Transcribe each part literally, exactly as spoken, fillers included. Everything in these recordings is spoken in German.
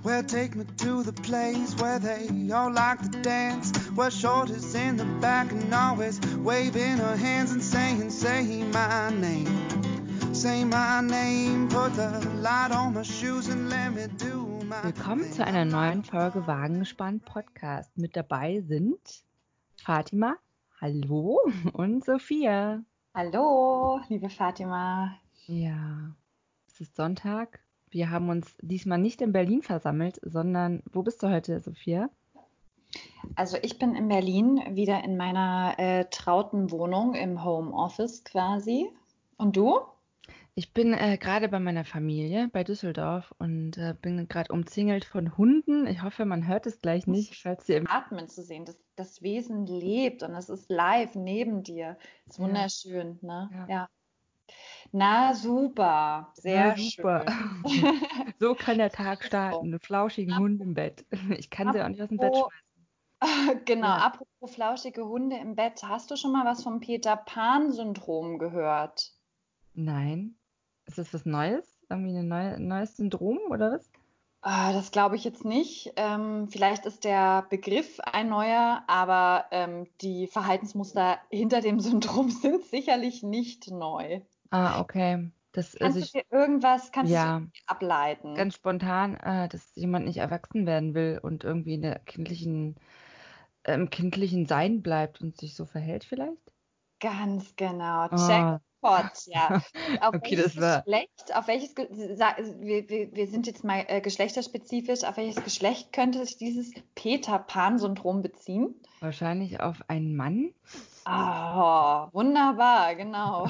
Well, take me to the place where they all like to dance, where Shorty's in the back and always waving her hands and saying, say my name, say my name, put the light on my shoes and let me do my Willkommen thing. zu einer neuen Folge Wagengespannt Podcast. Mit dabei sind Fatima, hallo, und Sophia. Hallo, liebe Fatima. Ja, es ist Sonntag. Wir haben uns diesmal nicht in Berlin versammelt, sondern wo bist du heute, Sophia? Also ich bin in Berlin wieder in meiner äh, trauten Wohnung im Homeoffice quasi. Und du? Ich bin äh, gerade bei meiner Familie bei Düsseldorf und äh, bin gerade umzingelt von Hunden. Ich hoffe, man hört es gleich nicht, falls ihr im Atmen zu sehen, das, das Wesen lebt und es ist live neben dir. Das ist Ja. wunderschön, ne? Ja. Ja. Na super, sehr Na, super. schön. So kann der Tag starten, einen flauschigen Hund im Bett. Ich kann sie auch nicht aus dem Bett Apropos- schmeißen. Genau, Ja. apropos flauschige Hunde im Bett, hast du schon mal was vom Peter-Pan-Syndrom gehört? Nein. Ist das was Neues? Irgendwie ein neue, neues Syndrom oder was? Ah, das glaube ich jetzt nicht. Ähm, vielleicht ist der Begriff ein neuer, aber ähm, die Verhaltensmuster hinter dem Syndrom sind sicherlich nicht neu. Ah, okay. Das, also Kannst ich, du dir irgendwas, kannst du es ja, irgendwie ableiten? ganz spontan, äh, dass jemand nicht erwachsen werden will und irgendwie in der kindlichen, äh, im kindlichen Sein bleibt und sich so verhält vielleicht? Ganz genau. Ah, Jackpot, ja. Und auf okay, welches das war, Geschlecht, auf welches, Ge sa- wir, wir, wir sind jetzt mal äh, geschlechterspezifisch, auf welches Geschlecht könnte sich dieses Peter-Pan-Syndrom beziehen? wahrscheinlich auf einen Mann. Ah, wunderbar, genau.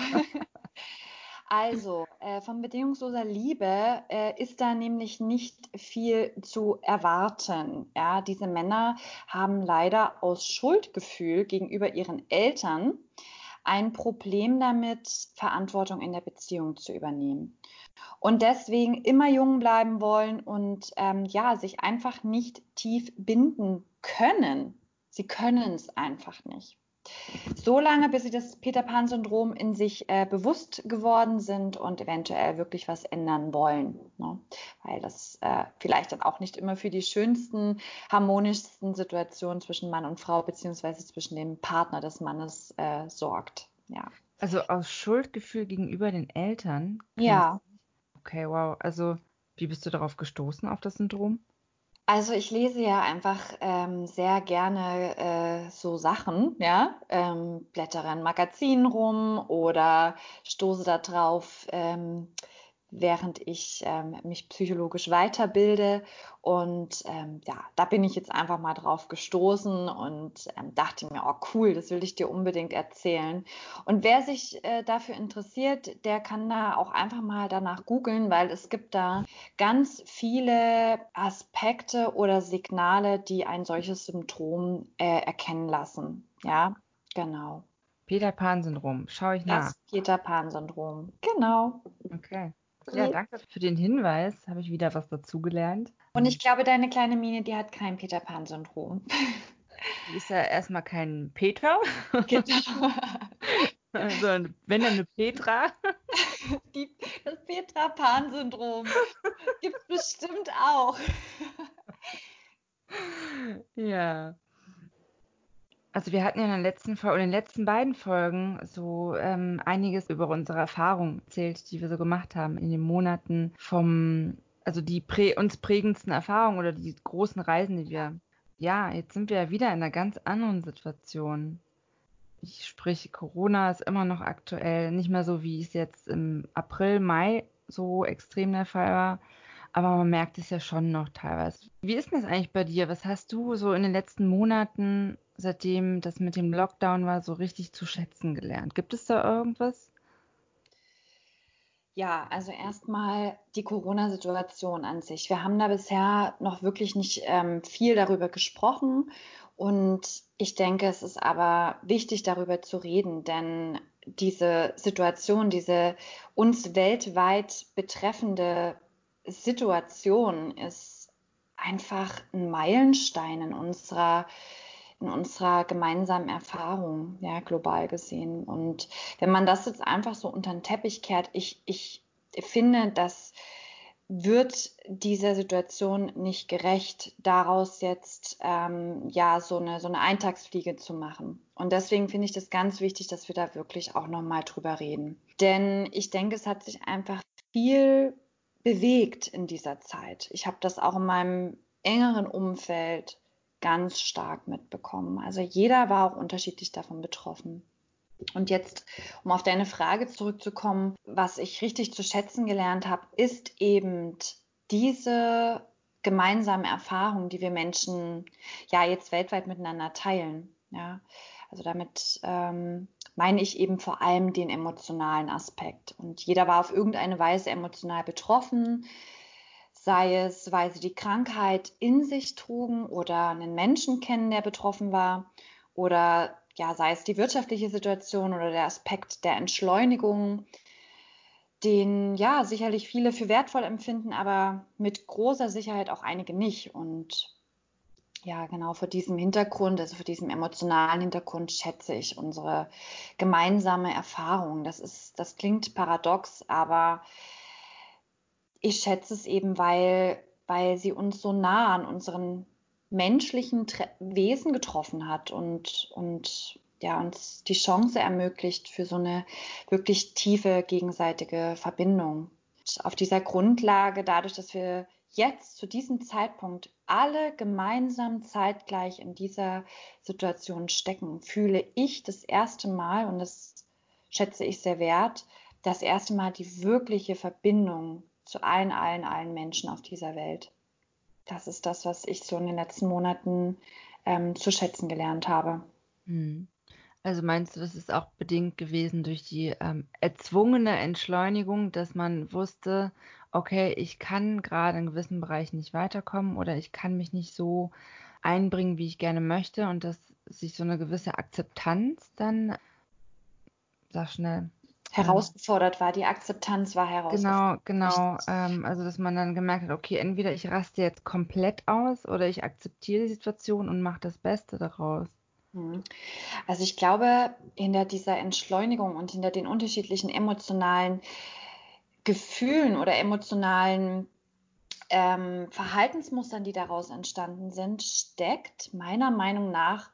Also, äh, von bedingungsloser Liebe äh, ist da nämlich nicht viel zu erwarten. Ja, diese Männer haben leider aus Schuldgefühl gegenüber ihren Eltern ein Problem damit, Verantwortung in der Beziehung zu übernehmen. Und deswegen immer jung bleiben wollen und ähm, ja, sich einfach nicht tief binden können. Sie können es einfach nicht. So lange, bis sie das Peter-Pan-Syndrom in sich äh, bewusst geworden sind und eventuell wirklich was ändern wollen. Ne? Weil das äh, vielleicht dann auch nicht immer für die schönsten, harmonischsten Situationen zwischen Mann und Frau beziehungsweise zwischen dem Partner des Mannes äh, sorgt. Ja. Also aus Schuldgefühl gegenüber den Eltern kann das. Ja. Okay, wow. Also, wie bist du darauf gestoßen, auf das Syndrom? Also ich lese ja einfach ähm, sehr gerne äh, so Sachen, ja, ähm, blättere in Magazinen rum oder stoße da drauf, ähm, während ich ähm, mich psychologisch weiterbilde. Und ähm, ja, da bin ich jetzt einfach mal drauf gestoßen und ähm, dachte mir, oh cool, das will ich dir unbedingt erzählen. Und wer sich äh, dafür interessiert, der kann da auch einfach mal danach googeln, weil es gibt da ganz viele Aspekte oder Signale, die ein solches Symptom äh, erkennen lassen. Ja, genau. Peter Pan-Syndrom. Schaue ich nach. Das Peter-Pan-Syndrom. Genau. Okay. Ja, danke für den Hinweis. Habe ich wieder was dazugelernt. Und ich glaube, deine kleine Mine, die hat kein Peter-Pan-Syndrom. Die ist ja erstmal kein Peter, Genau. sondern wenn dann eine Petra. Die, das Peter-Pan-Syndrom gibt es bestimmt auch. Ja. Also wir hatten ja in der letzten Folge, in den letzten beiden Folgen so ähm, einiges über unsere Erfahrungen erzählt, die wir so gemacht haben in den Monaten vom, also die prä uns prägendsten Erfahrungen oder die großen Reisen, die wir, ja, jetzt sind wir ja wieder in einer ganz anderen Situation. Ich sprich, Corona ist immer noch aktuell, nicht mehr so, wie es jetzt im April, Mai so extrem der Fall war. Aber man merkt es ja schon noch teilweise. Wie ist denn das eigentlich bei dir? Was hast du so in den letzten Monaten, seitdem das mit dem Lockdown war, so richtig zu schätzen gelernt? Gibt es da irgendwas? Ja, also erstmal die Corona-Situation an sich. Wir haben da bisher noch wirklich nicht ähm, viel darüber gesprochen und ich denke, es ist aber wichtig, darüber zu reden, denn diese Situation, diese uns weltweit betreffende Situation ist einfach ein Meilenstein in unserer in unserer gemeinsamen Erfahrung, ja, global gesehen. Und wenn man das jetzt einfach so unter den Teppich kehrt, ich, ich finde, dass wird dieser Situation nicht gerecht, daraus jetzt ähm, ja so eine, so eine Eintagsfliege zu machen. Und deswegen finde ich das ganz wichtig, dass wir da wirklich auch nochmal drüber reden. Denn ich denke, es hat sich einfach viel bewegt in dieser Zeit. Ich habe das auch in meinem engeren Umfeld ganz stark mitbekommen. Also jeder war auch unterschiedlich davon betroffen. Und jetzt, um auf deine Frage zurückzukommen, was ich richtig zu schätzen gelernt habe, ist eben diese gemeinsame Erfahrung, die wir Menschen ja jetzt weltweit miteinander teilen. Ja, also damit ähm, meine ich eben vor allem den emotionalen Aspekt. Und jeder war auf irgendeine Weise emotional betroffen, sei es, weil sie die Krankheit in sich trugen oder einen Menschen kennen, der betroffen war, oder ja, sei es die wirtschaftliche Situation oder der Aspekt der Entschleunigung, den ja sicherlich viele für wertvoll empfinden, aber mit großer Sicherheit auch einige nicht. Und ja, genau vor diesem Hintergrund, also vor diesem emotionalen Hintergrund schätze ich unsere gemeinsame Erfahrung. Das ist, das klingt paradox, aber ich schätze es eben, weil, weil sie uns so nah an unseren menschlichen Tre- Wesen getroffen hat und, und ja, uns die Chance ermöglicht für so eine wirklich tiefe gegenseitige Verbindung. Auf dieser Grundlage, dadurch, dass wir jetzt zu diesem Zeitpunkt alle gemeinsam zeitgleich in dieser Situation stecken, fühle ich das erste Mal, und das schätze ich sehr wert, das erste Mal die wirkliche Verbindung zu allen, allen, allen Menschen auf dieser Welt. Das ist das, was ich so in den letzten Monaten ähm, zu schätzen gelernt habe. Hm. Also meinst du, das ist auch bedingt gewesen durch die ähm, erzwungene Entschleunigung, dass man wusste, okay, ich kann gerade in gewissen Bereichen nicht weiterkommen oder ich kann mich nicht so einbringen, wie ich gerne möchte, und dass sich so eine gewisse Akzeptanz dann, sag schnell, ähm, Herausgefordert war, die Akzeptanz war herausgefordert. genau, genau, ähm, also dass man dann gemerkt hat, okay, entweder ich raste jetzt komplett aus oder ich akzeptiere die Situation und mache das Beste daraus. Mhm. Also ich glaube, hinter dieser Entschleunigung und hinter den unterschiedlichen emotionalen Gefühlen oder emotionalen ähm, Verhaltensmustern, die daraus entstanden sind, steckt meiner Meinung nach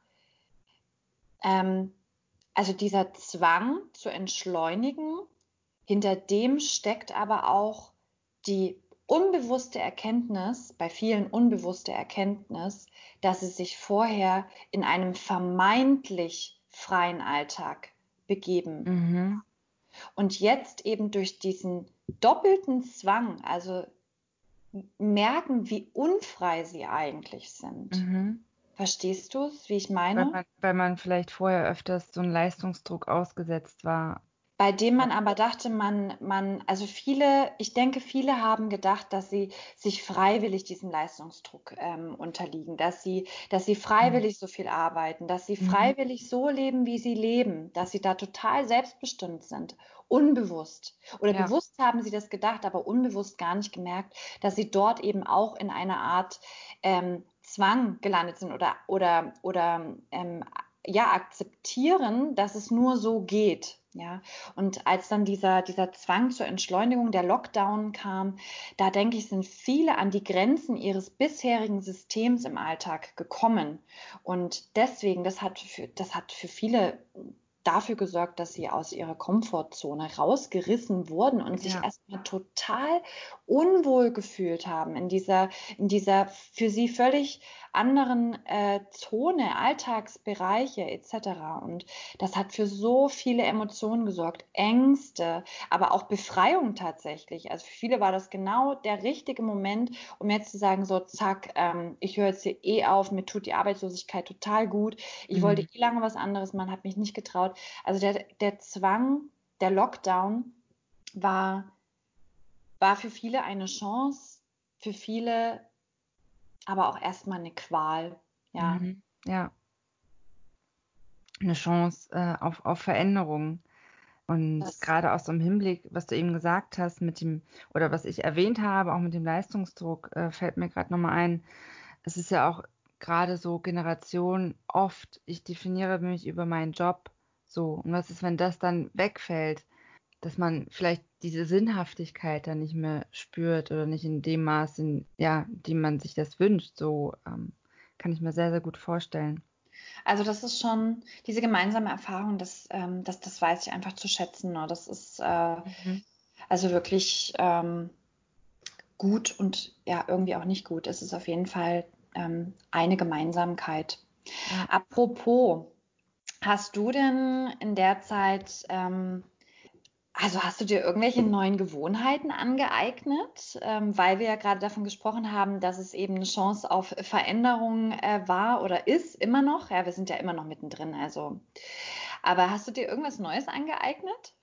ähm, also dieser Zwang zu entschleunigen, hinter dem steckt aber auch die unbewusste Erkenntnis, bei vielen unbewusste Erkenntnis, dass sie sich vorher in einem vermeintlich freien Alltag begeben. Mhm, Und jetzt eben durch diesen doppelten Zwang, also merken, wie unfrei sie eigentlich sind. mhm. Verstehst du es, wie ich Weil meine? man, weil man vielleicht vorher öfters so 'n Leistungsdruck ausgesetzt war. Bei dem Ja. man aber dachte, man, man, also viele, ich denke, viele haben gedacht, dass sie sich freiwillig diesem Leistungsdruck ähm, unterliegen, dass sie, dass sie Mhm. freiwillig so viel arbeiten, dass sie Mhm. freiwillig so leben, wie sie leben, dass sie da total selbstbestimmt sind, unbewusst. Oder Ja, bewusst haben sie das gedacht, aber unbewusst gar nicht gemerkt, dass sie dort eben auch in einer Art ähm, Zwang gelandet sind oder, oder, oder ähm, ja, akzeptieren, dass es nur so geht. Ja, und als dann dieser, dieser Zwang zur Entschleunigung, der Lockdown kam, da denke ich, sind viele an die Grenzen ihres bisherigen Systems im Alltag gekommen. Und deswegen, das hat für, das hat für viele dafür gesorgt, dass sie aus ihrer Komfortzone rausgerissen wurden und sich ja, erstmal total unwohl gefühlt haben in dieser, in dieser für sie völlig anderen äh, Zone, Alltagsbereiche et cetera. Und das hat für so viele Emotionen gesorgt, Ängste, aber auch Befreiung tatsächlich. Also für viele war das genau der richtige Moment, um jetzt zu sagen, so zack, ähm, ich höre jetzt hier eh auf, mir tut die Arbeitslosigkeit total gut. Ich wollte mhm, eh lange was anderes, man hat mich nicht getraut. Also der, der Zwang, der Lockdown war, war für viele eine Chance, für viele aber auch erstmal eine Qual. Ja, mhm, ja, 'ne Chance, äh, auf auf Veränderung. Und das, grade auch so im Hinblick, was du eben gesagt hast mit dem oder was ich erwähnt habe, auch mit dem Leistungsdruck, äh, fällt mir grad noch mal ein. Es ist ja auch grade so Generation oft: „Ich definiere mich über meinen Job“, so. Und was ist, wenn das dann wegfällt? Dass man vielleicht diese Sinnhaftigkeit dann nicht mehr spürt oder nicht in dem Maß, in, ja, dem man sich das wünscht. So ähm, kann ich mir sehr, sehr gut vorstellen. Also das ist schon diese gemeinsame Erfahrung, das, ähm, das, das weiß ich einfach zu schätzen. Ne? Das ist äh, Mhm. also wirklich ähm, gut und ja, irgendwie auch nicht gut. Es ist auf jeden Fall ähm, eine Gemeinsamkeit. Ja. Apropos, hast du denn in der Zeit, ähm, also hast du dir irgendwelche neuen Gewohnheiten angeeignet? Ähm, weil wir ja gerade davon gesprochen haben, dass es eben eine Chance auf Veränderung äh, war oder ist, immer noch. Ja, wir sind ja immer noch mittendrin, also. Aber hast du dir irgendwas Neues angeeignet?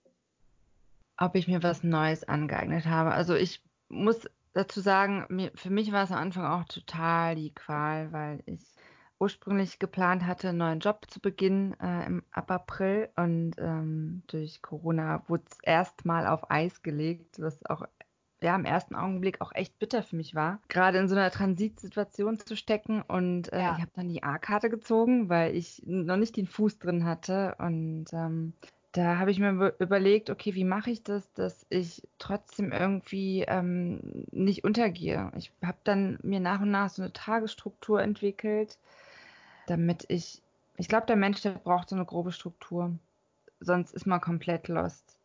Ob ich mir was Neues angeeignet habe. Also ich muss dazu sagen, mir, für mich war es am Anfang auch total die Qual, weil ich ursprünglich geplant hatte, einen neuen Job zu beginnen äh, im, ab April und ähm, durch Corona wurde es erstmal auf Eis gelegt, was auch ja, im ersten Augenblick auch echt bitter für mich war, gerade in so einer Transitsituation zu stecken und äh, Ja. ich habe dann die A-Karte gezogen, weil ich noch nicht den Fuß drin hatte und ähm, da habe ich mir be- überlegt, okay, wie mache ich das, dass ich trotzdem irgendwie ähm, nicht untergehe. Ich habe dann mir nach und nach so eine Tagesstruktur entwickelt, damit ich, ich glaube, der Mensch, der braucht so eine grobe Struktur, sonst ist man komplett lost.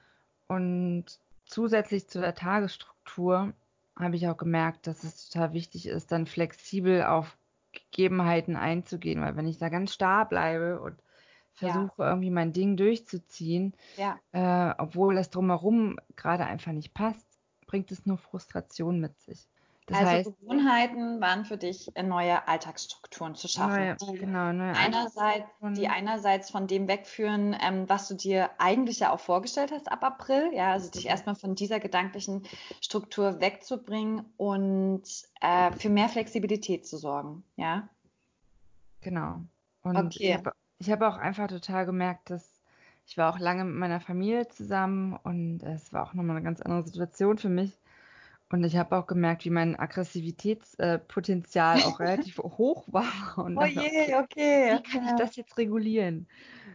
Und zusätzlich zu der Tagesstruktur habe ich auch gemerkt, dass es total wichtig ist, dann flexibel auf Gegebenheiten einzugehen, weil wenn ich da ganz starr bleibe und Ja, versuche irgendwie mein Ding durchzuziehen, ja. äh, obwohl das drumherum gerade einfach nicht passt, bringt es nur Frustration mit sich. Das Also heißt, Gewohnheiten waren für dich, äh, neue Alltagsstrukturen zu schaffen, neue, die genau, neue einerseits, die Alltagsstrukturen. einerseits von dem wegführen, ähm, was du dir eigentlich ja auch vorgestellt hast ab April, ja, also dich erstmal von dieser gedanklichen Struktur wegzubringen und äh, für mehr Flexibilität zu sorgen, ja. Genau. Und ich Okay. habe ich habe auch einfach total gemerkt, dass ich war auch lange mit meiner Familie zusammen und es war auch nochmal eine ganz andere Situation für mich. Und ich habe auch gemerkt, wie mein Aggressivitätspotenzial äh, Potenzial auch relativ hoch war und Oh dachte, je, okay, okay. wie kann ich Ja. das jetzt regulieren?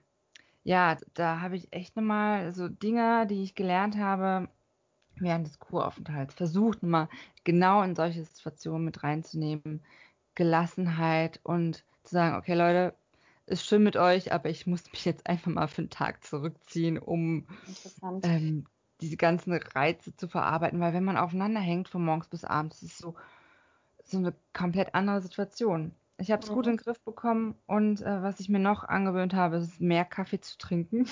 Ja, da habe ich echt nochmal so Dinge, die ich gelernt habe während des Kuraufenthalts, versucht, mal genau in solche Situationen mit reinzunehmen. Gelassenheit und zu sagen, okay, Leute, ist schön mit euch, aber ich muss mich jetzt einfach mal für einen Tag zurückziehen, um Interessant. ähm, diese ganzen Reize zu verarbeiten, weil wenn man aufeinander hängt von morgens bis abends, ist es so, so eine komplett andere Situation. Ich habe es gut in Mhm. den Griff bekommen und äh, was ich mir noch angewöhnt habe, ist mehr Kaffee zu trinken.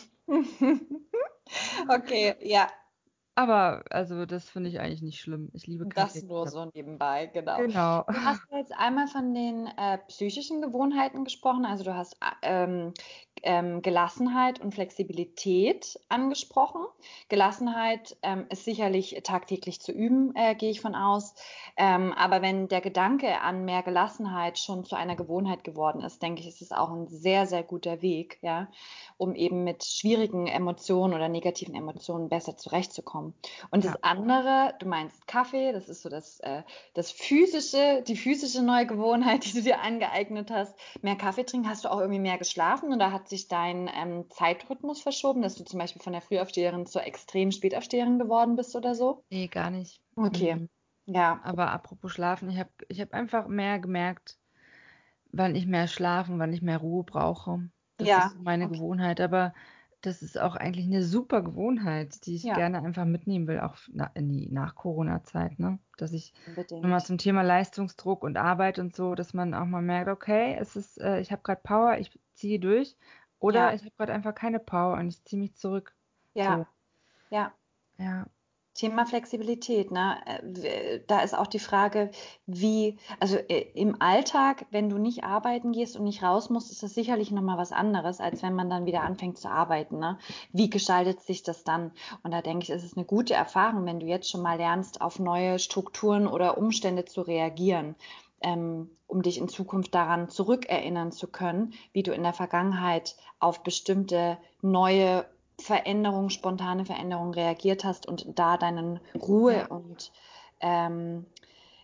Okay, ja, Aber also das finde ich eigentlich nicht schlimm. Ich liebe das Kaffee. nur so nebenbei, genau. Genau. Du hast ja jetzt einmal von den äh, psychischen Gewohnheiten gesprochen, also du hast äh, ähm, ähm, Gelassenheit und Flexibilität angesprochen. Gelassenheit ähm, ist sicherlich tagtäglich zu üben, äh, gehe ich von aus. Ähm, aber wenn der Gedanke an mehr Gelassenheit schon zu einer Gewohnheit geworden ist, denke ich, ist es auch ein sehr, sehr guter Weg, ja, um eben mit schwierigen Emotionen oder negativen Emotionen besser zurechtzukommen. Und Ja. das andere, du meinst Kaffee, das ist so das, äh, das physische, die physische neue Gewohnheit, die du dir angeeignet hast. Mehr Kaffee trinken, hast du auch irgendwie mehr geschlafen oder hat sich dein ähm, Zeitrhythmus verschoben, dass du zum Beispiel von der Frühaufsteherin zur extrem Spätaufsteherin geworden bist oder so? Nee, gar nicht. Okay, Mhm. ja, Aber apropos Schlafen, ich habe ich hab einfach mehr gemerkt, wann ich mehr schlafe und wann ich mehr Ruhe brauche. Das ist ja, so meine okay, Gewohnheit, aber das ist auch eigentlich eine super Gewohnheit, die ich ja, gerne einfach mitnehmen will, auch na- in die Nach-Corona-Zeit, ne? Dass ich nochmal unbedingt. zum Thema Leistungsdruck und Arbeit und so, dass man auch mal merkt, okay, es ist, äh, ich habe gerade Power, ich ziehe durch, oder Ja, ich habe gerade einfach keine Power und ich ziehe mich zurück. So, ja, ja. ja, Thema Flexibilität, ne? Äh, w- Da ist auch die Frage, wie, also äh, im Alltag, wenn du nicht arbeiten gehst und nicht raus musst, ist das sicherlich nochmal was anderes, als wenn man dann wieder anfängt zu arbeiten, ne? Wie gestaltet sich das dann? Und da denke ich, ist es eine gute Erfahrung, wenn du jetzt schon mal lernst, auf neue Strukturen oder Umstände zu reagieren, ähm, um dich in Zukunft daran zurückerinnern zu können, wie du in der Vergangenheit auf bestimmte neue Veränderungen, spontane Veränderungen reagiert hast und da deine Ruhe ja, und ähm,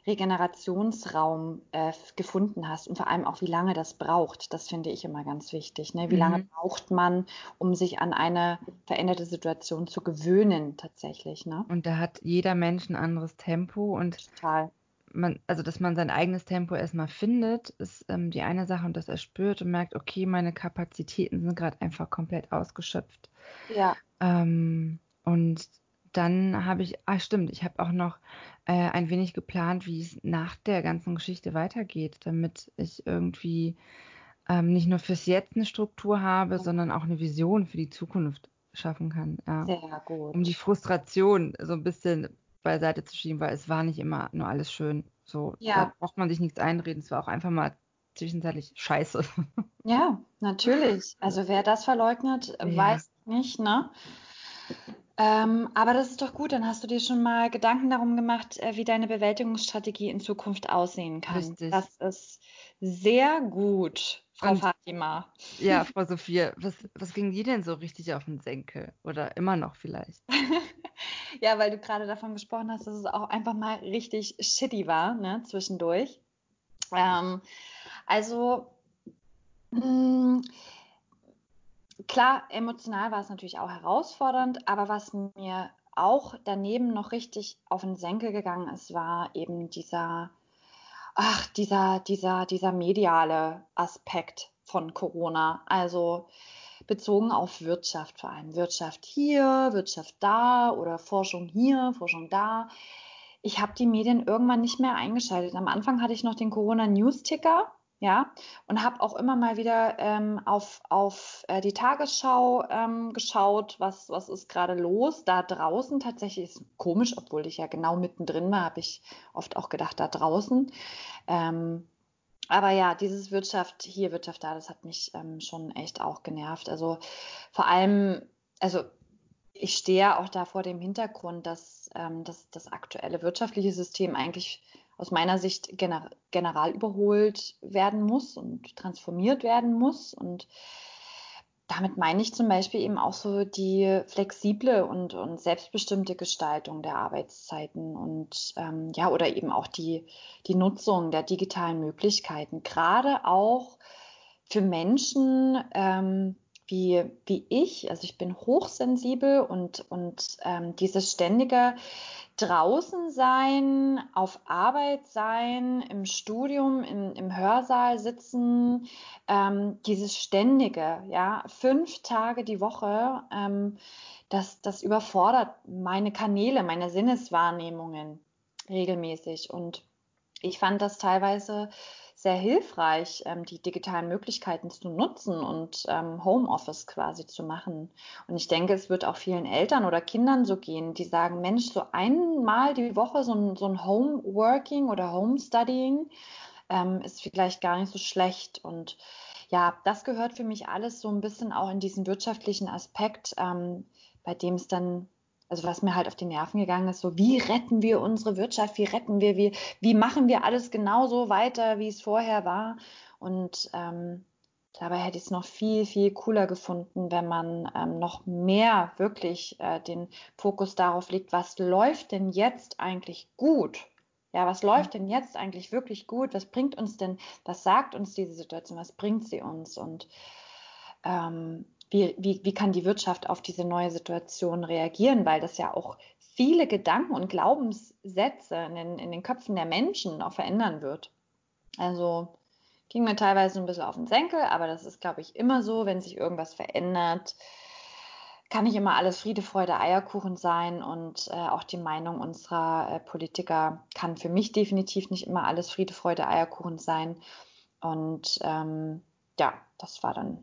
Regenerationsraum äh, gefunden hast und vor allem auch, wie lange das braucht. Das finde ich immer ganz wichtig. Ne? Wie Mhm. lange braucht man, um sich an eine veränderte Situation zu gewöhnen tatsächlich. Ne? Und da hat jeder Mensch ein anderes Tempo und Total. man, also dass man sein eigenes Tempo erstmal findet, ist ähm, die eine Sache und dass er spürt und merkt, okay, meine Kapazitäten sind gerade einfach komplett ausgeschöpft. Ja, Ähm, und dann habe ich, ah stimmt, ich habe auch noch äh, ein wenig geplant, wie es nach der ganzen Geschichte weitergeht, damit ich irgendwie ähm, nicht nur fürs Jetzt eine Struktur habe, sondern auch eine Vision für die Zukunft schaffen kann. Ja. sehr Um die gut. Frustration so ein bisschen beiseite zu schieben, weil es war nicht immer nur alles schön. So, da Ja, braucht man sich nichts einreden. Es war auch einfach mal zwischenzeitlich scheiße. ja, natürlich. Also wer das verleugnet, Ja, weiß nicht, ne? Ähm, aber das ist doch gut, dann hast du dir schon mal Gedanken darum gemacht, äh, wie deine Bewältigungsstrategie in Zukunft aussehen kann. richtig. Das ist sehr gut, Frau Und Fatima. ja, Frau Sophia, was, was ging dir denn so richtig auf den Senkel? Oder immer noch vielleicht? Ja, weil du gerade davon gesprochen hast, dass es auch einfach mal richtig shitty war, ne, zwischendurch. Ähm, also, mh, klar, emotional war es natürlich auch herausfordernd, aber was mir auch daneben noch richtig auf den Senkel gegangen ist, war eben dieser, ach, dieser, dieser, dieser mediale Aspekt von Corona. Also bezogen auf Wirtschaft vor allem. Wirtschaft hier, Wirtschaft da oder Forschung hier, Forschung da. Ich habe die Medien irgendwann nicht mehr eingeschaltet. Am Anfang hatte ich noch den Corona-News-Ticker, ja, und habe auch immer mal wieder ähm, auf, auf äh, die Tagesschau ähm, geschaut, was, was ist gerade los. Da draußen tatsächlich ist komisch, obwohl ich ja genau mittendrin war, habe ich oft auch gedacht, da draußen. Ähm, aber ja, dieses Wirtschaft hier, Wirtschaft da, das hat mich ähm, schon echt auch genervt. Also vor allem, also ich stehe auch da vor dem Hintergrund, dass, ähm, dass das aktuelle wirtschaftliche System eigentlich aus meiner Sicht gener general überholt werden muss und transformiert werden muss. Und damit meine ich zum Beispiel eben auch so die flexible und, und selbstbestimmte Gestaltung der Arbeitszeiten und ähm, ja, oder eben auch die, die Nutzung der digitalen Möglichkeiten, gerade auch für Menschen ähm, wie, wie ich. Also ich bin hochsensibel und, und ähm, dieses ständige draußen sein, auf Arbeit sein, im Studium, im, im Hörsaal sitzen, ähm, dieses ständige, ja, fünf Tage die Woche, ähm, das, das überfordert meine Kanäle, meine Sinneswahrnehmungen regelmäßig. Und ich fand das teilweise sehr hilfreich, ähm, die digitalen Möglichkeiten zu nutzen und ähm, Homeoffice quasi zu machen. Und ich denke, es wird auch vielen Eltern oder Kindern so gehen, die sagen, Mensch, so einmal die Woche so ein, so ein Homeworking oder Homestudying ähm, ist vielleicht gar nicht so schlecht. Und ja, das gehört für mich alles so ein bisschen auch in diesen wirtschaftlichen Aspekt, ähm, bei dem es dann, also was mir halt auf die Nerven gegangen ist, so wie retten wir unsere Wirtschaft, wie retten wir, wie, wie machen wir alles genauso weiter, wie es vorher war. Und ähm, dabei hätte ich es noch viel, viel cooler gefunden, wenn man ähm, noch mehr wirklich äh, den Fokus darauf legt, was läuft denn jetzt eigentlich gut? Ja, was läuft denn jetzt eigentlich wirklich gut? Was bringt uns denn, was sagt uns diese Situation? Was bringt sie uns? Und ähm, wie, wie, wie kann die Wirtschaft auf diese neue Situation reagieren? Weil das ja auch viele Gedanken und Glaubenssätze in den, in den Köpfen der Menschen auch verändern wird. Also ging mir teilweise ein bisschen auf den Senkel, aber das ist, glaube ich, immer so, wenn sich irgendwas verändert, kann nicht immer alles Friede, Freude, Eierkuchen sein und äh, auch die Meinung unserer äh, Politiker kann für mich definitiv nicht immer alles Friede, Freude, Eierkuchen sein. Und ähm, ja, das war dann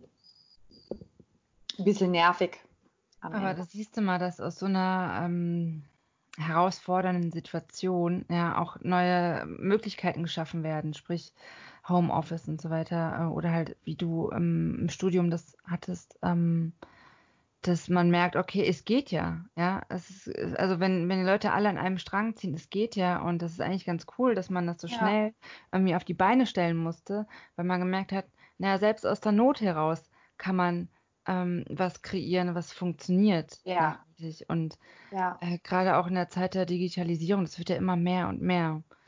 ein bisschen nervig am Aber Ende. da siehst du mal, dass aus so einer ähm, herausfordernden Situation ja auch neue Möglichkeiten geschaffen werden, sprich Homeoffice und so weiter, äh, oder halt wie du ähm, im Studium das hattest, ähm, dass man merkt, okay, es geht ja, ja, es ist, es- also wenn, wenn die Leute alle an einem Strang ziehen, es geht ja und das ist eigentlich ganz cool, dass man das so Ja, schnell irgendwie auf die Beine stellen musste, weil man gemerkt hat, naja, selbst aus der Not heraus kann man ähm, was kreieren, was funktioniert ja, nachhaltig und ja, äh, gerade auch in der Zeit der Digitalisierung, das wird ja immer mehr und mehr. ja.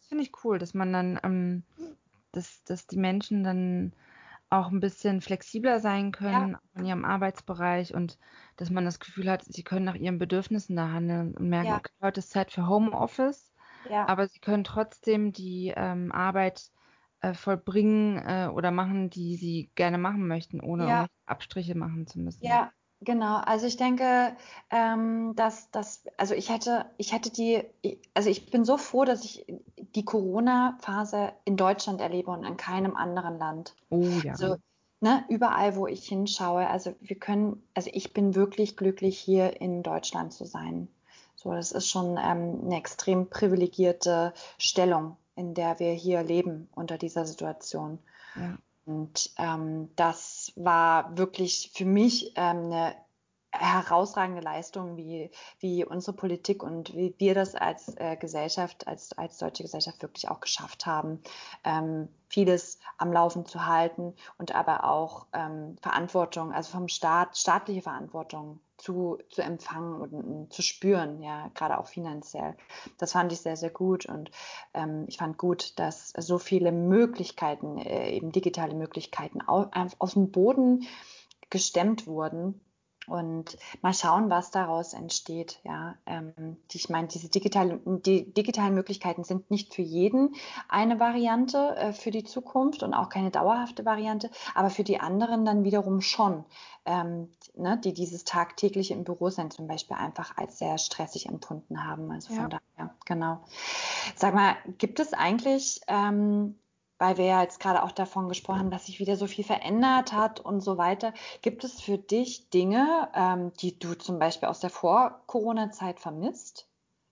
das finde ich cool, dass man dann, ähm, dass, dass die Menschen dann auch ein bisschen flexibler sein können Ja, in ihrem Arbeitsbereich und dass man das Gefühl hat, sie können nach ihren Bedürfnissen da handeln und merken, ja, okay, heute ist Zeit für Homeoffice, ja, aber sie können trotzdem die ähm, Arbeit äh, vollbringen äh, oder machen, die sie gerne machen möchten, ohne ja. irgendwelche Abstriche machen zu müssen. Ja, genau. Also ich denke, ähm, dass das, also ich hätte, ich hätte die, also ich bin so froh, dass ich die Corona-Phase in Deutschland erlebe und in keinem anderen Land. Oh ja. Also, ne, überall, wo ich hinschaue, also wir können, also ich bin wirklich glücklich, hier in Deutschland zu sein. So, das ist schon ähm, eine extrem privilegierte Stellung, in der wir hier leben unter dieser Situation. Ja. Und ähm, das war wirklich für mich ähm, eine herausragende Leistung, wie, wie unsere Politik und wie wir das als äh, Gesellschaft, als, als deutsche Gesellschaft wirklich auch geschafft haben, ähm, vieles am Laufen zu halten und aber auch ähm, Verantwortung, also vom Staat, staatliche Verantwortung zu, zu empfangen und, und zu spüren, ja, gerade auch finanziell. Das fand ich sehr, sehr gut und ähm, ich fand gut, dass so viele Möglichkeiten, äh, eben digitale Möglichkeiten au, aus dem Boden gestemmt wurden. Und mal schauen, was daraus entsteht. Ja, ähm, die, ich meine, diese digitalen, die digitalen Möglichkeiten sind nicht für jeden eine Variante äh, für die Zukunft und auch keine dauerhafte Variante, aber für die anderen dann wiederum schon, ähm, ne, die dieses tagtägliche im Büro sein zum Beispiel einfach als sehr stressig empfunden haben. Also von Ja. daher, genau. Sag mal, gibt es eigentlich, ähm, weil wir ja jetzt gerade auch davon gesprochen haben, dass sich wieder so viel verändert hat und so weiter, gibt es für dich Dinge, ähm, die du zum Beispiel aus der Vor-Corona-Zeit vermisst?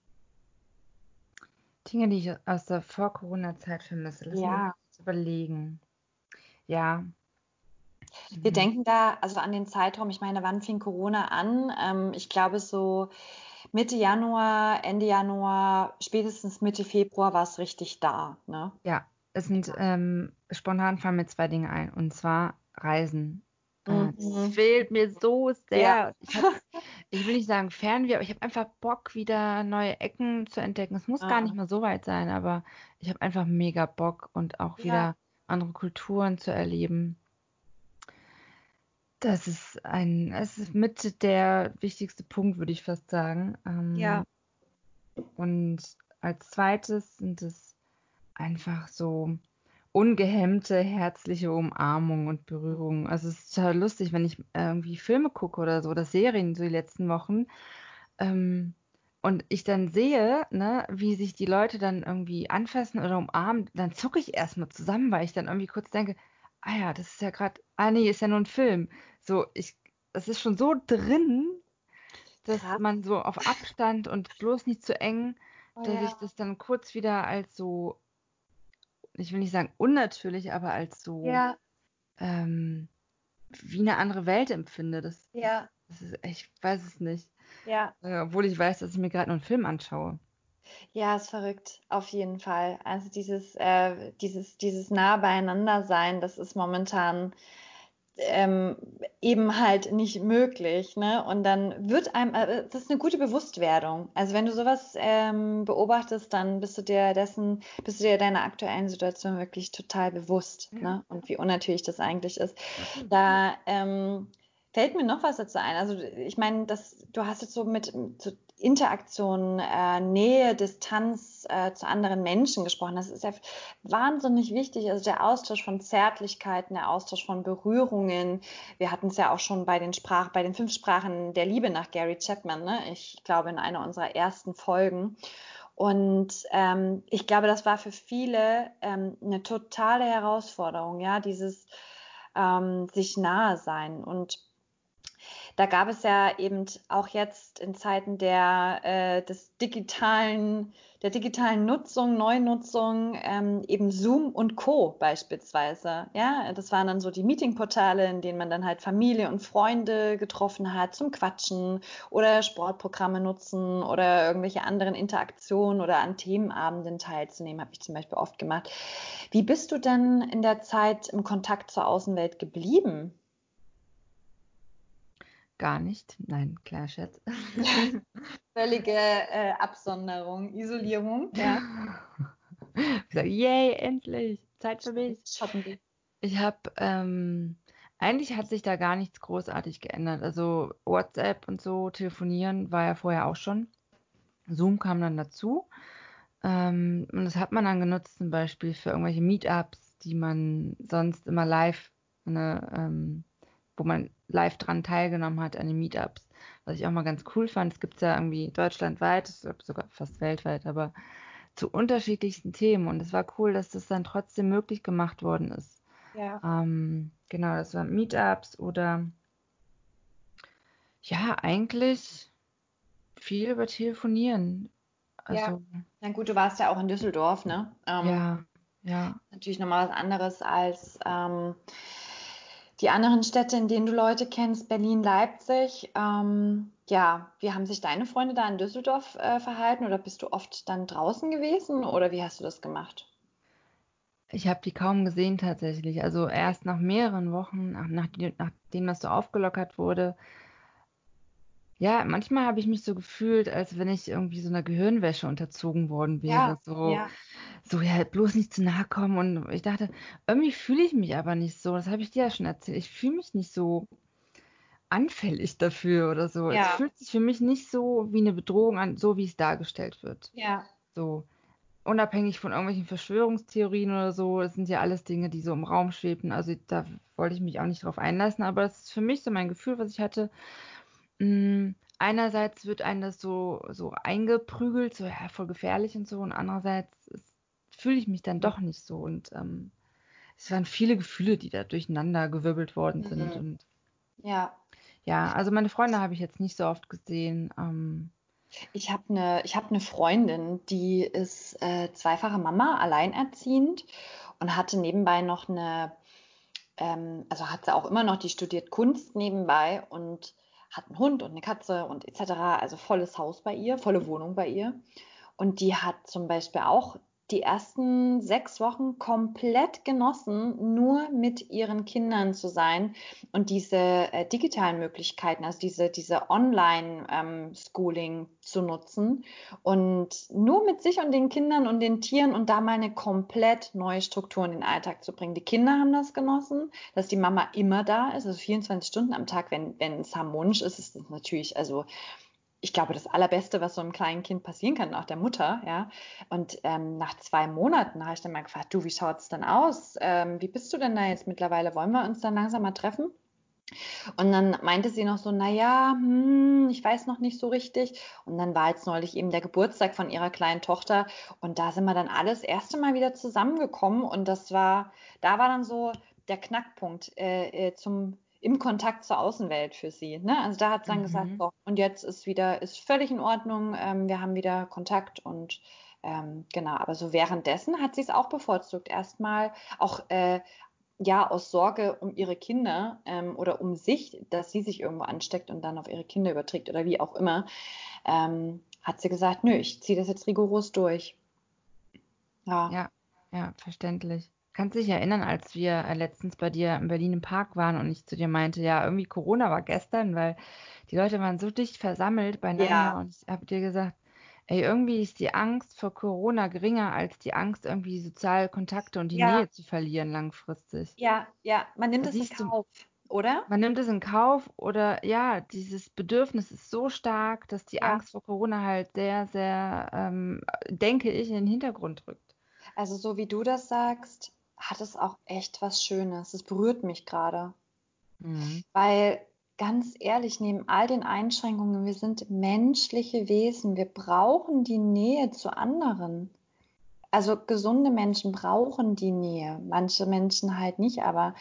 Dinge, die ich aus der Vor-Corona-Zeit vermisse. Lass mich Ja, kurz überlegen. Ja. wir Mhm. denken da also an den Zeitraum, ich meine, wann fing Corona an? Ähm, ich glaube so Mitte Januar, Ende Januar, spätestens Mitte Februar war es richtig da, ne? Ja, es sind ähm, spontan fallen mir zwei Dinge ein. Und zwar Reisen. Äh, das Mhm. fehlt mir so Ja, sehr. Ich habe, ich will nicht sagen Fernweh, aber ich habe einfach Bock, wieder neue Ecken zu entdecken. Es muss gar nicht ja, mal so weit sein, aber ich habe einfach mega Bock und auch ja, wieder andere Kulturen zu erleben. Das ist ein, es ist mit der wichtigste Punkt, würde ich fast sagen. Ähm, ja, und als zweites sind es einfach so ungehemmte, herzliche Umarmung und Berührung. Also es ist total lustig, wenn ich irgendwie Filme gucke oder so, oder Serien so die letzten Wochen, ähm, und ich dann sehe, ne, wie sich die Leute dann irgendwie anfassen oder umarmen, dann zucke ich erstmal zusammen, weil ich dann irgendwie kurz denke, ah ja, das ist ja gerade, ah nee, ist ja nur ein Film. So, ich, das ist schon so drin, dass krass. man so auf Abstand und bloß nicht zu eng, Oh dass ich ja, das dann kurz wieder als so, ich will nicht sagen unnatürlich, aber als so ja, ähm, wie eine andere Welt empfinde. Das, das, ja, das ist, ich weiß es nicht. ja. Äh, obwohl ich weiß, dass ich mir gerade nur einen Film anschaue. Ja, ist verrückt, auf jeden Fall. Also dieses, äh, dieses, dieses nah beieinander sein, das ist momentan ähm, eben halt nicht möglich, ne? Und dann wird einem, äh, das ist eine gute Bewusstwerdung. Also wenn du sowas ähm, beobachtest, dann bist du dir dessen, bist du dir deiner aktuellen Situation wirklich total bewusst, Ja. ne? Und wie unnatürlich das eigentlich ist. Da ähm, fällt mir noch was dazu ein. Also ich meine, das, du hast jetzt so mit so Interaktion, äh, Nähe, Distanz äh, zu anderen Menschen gesprochen. Das ist ja wahnsinnig wichtig. Also der Austausch von Zärtlichkeiten, der Austausch von Berührungen. Wir hatten es ja auch schon bei den Sprach, bei den fünf Sprachen der Liebe nach Gary Chapman, ne? Ich glaube in einer unserer ersten Folgen. Und ähm, ich glaube, das war für viele ähm, eine totale Herausforderung, ja, dieses ähm, sich nahe sein. Und da gab es ja eben auch jetzt in Zeiten der, äh, des digitalen, der digitalen Nutzung, Neunutzung, ähm, eben Zoom und Co. beispielsweise. Ja, das waren dann so die Meetingportale, in denen man dann halt Familie und Freunde getroffen hat zum Quatschen oder Sportprogramme nutzen oder irgendwelche anderen Interaktionen oder an Themenabenden teilzunehmen, habe ich zum Beispiel oft gemacht. Wie bist du denn in der Zeit im Kontakt zur Außenwelt geblieben? Gar nicht. Nein, klar, Scherz. Völlige äh, Absonderung, Isolierung, ja. Ich gesagt, yay, endlich, Zeit für mich. Schattenbild. Ich habe, ähm, eigentlich hat sich da gar nichts großartig geändert. Also WhatsApp und so, telefonieren war ja vorher auch schon. Zoom kam dann dazu. Ähm, und das hat man dann genutzt zum Beispiel für irgendwelche Meetups, die man sonst immer live, ne, ähm, wo man live dran teilgenommen hat an den Meetups. Was ich auch mal ganz cool fand. Es gibt ja irgendwie deutschlandweit, ich glaube sogar fast weltweit, aber zu unterschiedlichsten Themen. Und es war cool, dass das dann trotzdem möglich gemacht worden ist. Ja. Ähm, genau, das waren Meetups oder ja, eigentlich viel über Telefonieren. Ja. Also Na gut, du warst ja auch in Düsseldorf, ne? Ähm, ja, ja. natürlich nochmal was anderes als ähm, die anderen Städte, in denen du Leute kennst, Berlin, Leipzig. Ähm, ja, wie haben sich deine Freunde da in Düsseldorf äh, verhalten oder bist du oft dann draußen gewesen oder wie hast du das gemacht? Ich habe die kaum gesehen tatsächlich. Also erst nach mehreren Wochen, nach, nach, nachdem das so aufgelockert wurde. Ja, manchmal habe ich mich so gefühlt, als wenn ich irgendwie so einer Gehirnwäsche unterzogen worden wäre. Ja, So, ja, so ja, bloß nicht zu nahe kommen. Und ich dachte, irgendwie fühle ich mich aber nicht so. Das habe ich dir ja schon erzählt. Ich fühle mich nicht so anfällig dafür oder so. Es ja, fühlt sich für mich nicht so wie eine Bedrohung an, so wie es dargestellt wird. ja. So. Unabhängig von irgendwelchen Verschwörungstheorien oder so, das sind ja alles Dinge, die so im Raum schwebten. Also da wollte ich mich auch nicht drauf einlassen, aber das ist für mich so mein Gefühl, was ich hatte. Mh, einerseits wird einem das so, so eingeprügelt, so ja, voll gefährlich und so, und andererseits ist, fühle ich mich dann doch nicht so. Und ähm, es waren viele Gefühle, die da durcheinander gewirbelt worden sind. Mhm. Und Ja. ja, also meine Freunde habe ich jetzt nicht so oft gesehen. Ähm, Ich habe eine, ich hab eine Freundin, die ist äh, zweifache Mama, alleinerziehend und hatte nebenbei noch eine, ähm, also hat sie auch immer noch, die studiert Kunst nebenbei und hat einen Hund und eine Katze und et cetera. Also volles Haus bei ihr, volle Wohnung bei ihr. Und die hat zum Beispiel auch die ersten sechs Wochen komplett genossen, nur mit ihren Kindern zu sein und diese äh, digitalen Möglichkeiten, also diese, diese Online-Schooling ähm, zu nutzen und nur mit sich und den Kindern und den Tieren und da mal eine komplett neue Struktur in den Alltag zu bringen. Die Kinder haben das genossen, dass die Mama immer da ist, also vierundzwanzig Stunden am Tag, wenn, wenn es harmonisch ist, ist es natürlich, also ich glaube, das Allerbeste, was so einem kleinen Kind passieren kann, auch der Mutter, ja. Und ähm, nach zwei Monaten habe ich dann mal gefragt, du, wie schaut's denn aus? Ähm, wie bist du denn da jetzt mittlerweile? Wollen wir uns dann langsam mal treffen? Und dann meinte sie noch so, na ja, hm, ich weiß noch nicht so richtig. Und dann war jetzt neulich eben der Geburtstag von ihrer kleinen Tochter und da sind wir dann alles das erste Mal wieder zusammengekommen und das war, da war dann so der Knackpunkt äh, äh, zum im Kontakt zur Außenwelt für sie. Ne? Also da hat sie dann gesagt, mhm. so, und jetzt ist wieder, ist völlig in Ordnung, ähm, wir haben wieder Kontakt und ähm, genau, aber so währenddessen hat sie es auch bevorzugt, erstmal auch äh, ja, aus Sorge um ihre Kinder ähm, oder um sich, dass sie sich irgendwo ansteckt und dann auf ihre Kinder überträgt oder wie auch immer, ähm, hat sie gesagt, nö, ich ziehe das jetzt rigoros durch. Ja, Ja, ja, verständlich. Kannst dich erinnern, als wir äh, letztens bei dir in Berlin im Park waren und ich zu dir meinte, ja, irgendwie Corona war gestern, weil die Leute waren so dicht versammelt beieinander ja, und ich habe dir gesagt, ey, irgendwie ist die Angst vor Corona geringer als die Angst, irgendwie die sozialen Kontakte und die ja, Nähe zu verlieren langfristig. ja, ja, man nimmt Da es in siehst du, Kauf, oder? man nimmt es in Kauf oder ja, dieses Bedürfnis ist so stark, dass die Ja, Angst vor Corona halt sehr, sehr, ähm, denke ich, in den Hintergrund rückt. also so wie du das sagst, hat es auch echt was Schönes. Es berührt mich gerade. Mhm. Weil ganz ehrlich, neben all den Einschränkungen, wir sind menschliche Wesen. Wir brauchen die Nähe zu anderen. Also gesunde Menschen brauchen die Nähe, manche Menschen halt nicht, aber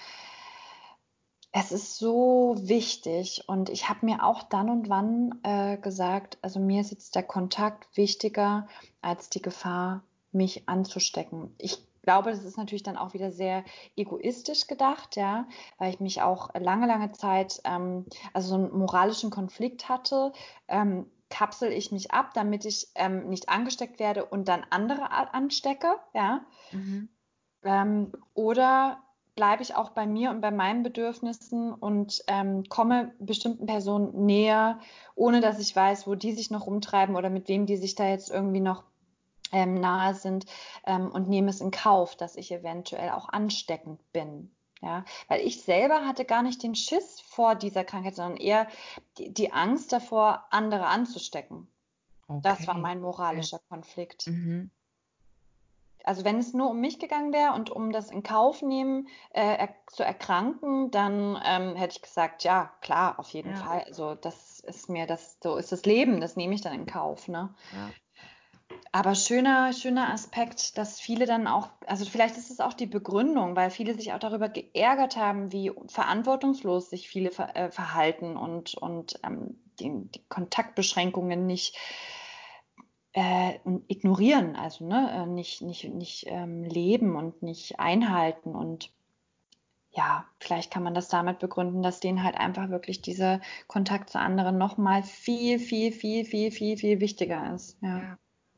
es ist so wichtig und ich habe mir auch dann und wann äh, gesagt, also mir ist jetzt der Kontakt wichtiger als die Gefahr, mich anzustecken. Ich glaube, das ist natürlich dann auch wieder sehr egoistisch gedacht, ja, weil ich mich auch lange, lange Zeit, ähm, also so einen moralischen Konflikt hatte. Ähm, kapsel ich mich ab, damit ich ähm, nicht angesteckt werde und dann andere anstecke, ja. Mhm. Ähm, oder bleibe ich auch bei mir und bei meinen Bedürfnissen und ähm, komme bestimmten Personen näher, ohne dass ich weiß, wo die sich noch rumtreiben oder mit wem die sich da jetzt irgendwie noch ähm, nahe sind ähm, und nehme es in Kauf, dass ich eventuell auch ansteckend bin. Ja, weil ich selber hatte gar nicht den Schiss vor dieser Krankheit, sondern eher die, die Angst davor, andere anzustecken. Das war Okay. mein moralischer Konflikt. Mhm. Also wenn es nur um mich gegangen wäre und um das in Kauf nehmen, äh, er, zu erkranken, dann ähm, hätte ich gesagt, ja, klar, auf jeden Ja. Fall. Also das ist mir das, so ist das Leben, das nehme ich dann in Kauf, ne? Ja. Aber schöner, schöner Aspekt, dass viele dann auch, also vielleicht ist es auch die Begründung, weil viele sich auch darüber geärgert haben, wie verantwortungslos sich viele ver äh, verhalten und, und ähm, die, die Kontaktbeschränkungen nicht äh, ignorieren, also ne, äh, nicht, nicht, nicht ähm, leben und nicht einhalten. Und ja, vielleicht kann man das damit begründen, dass denen halt einfach wirklich dieser Kontakt zu anderen nochmal viel, viel, viel, viel, viel, viel wichtiger ist. Ja. Ja.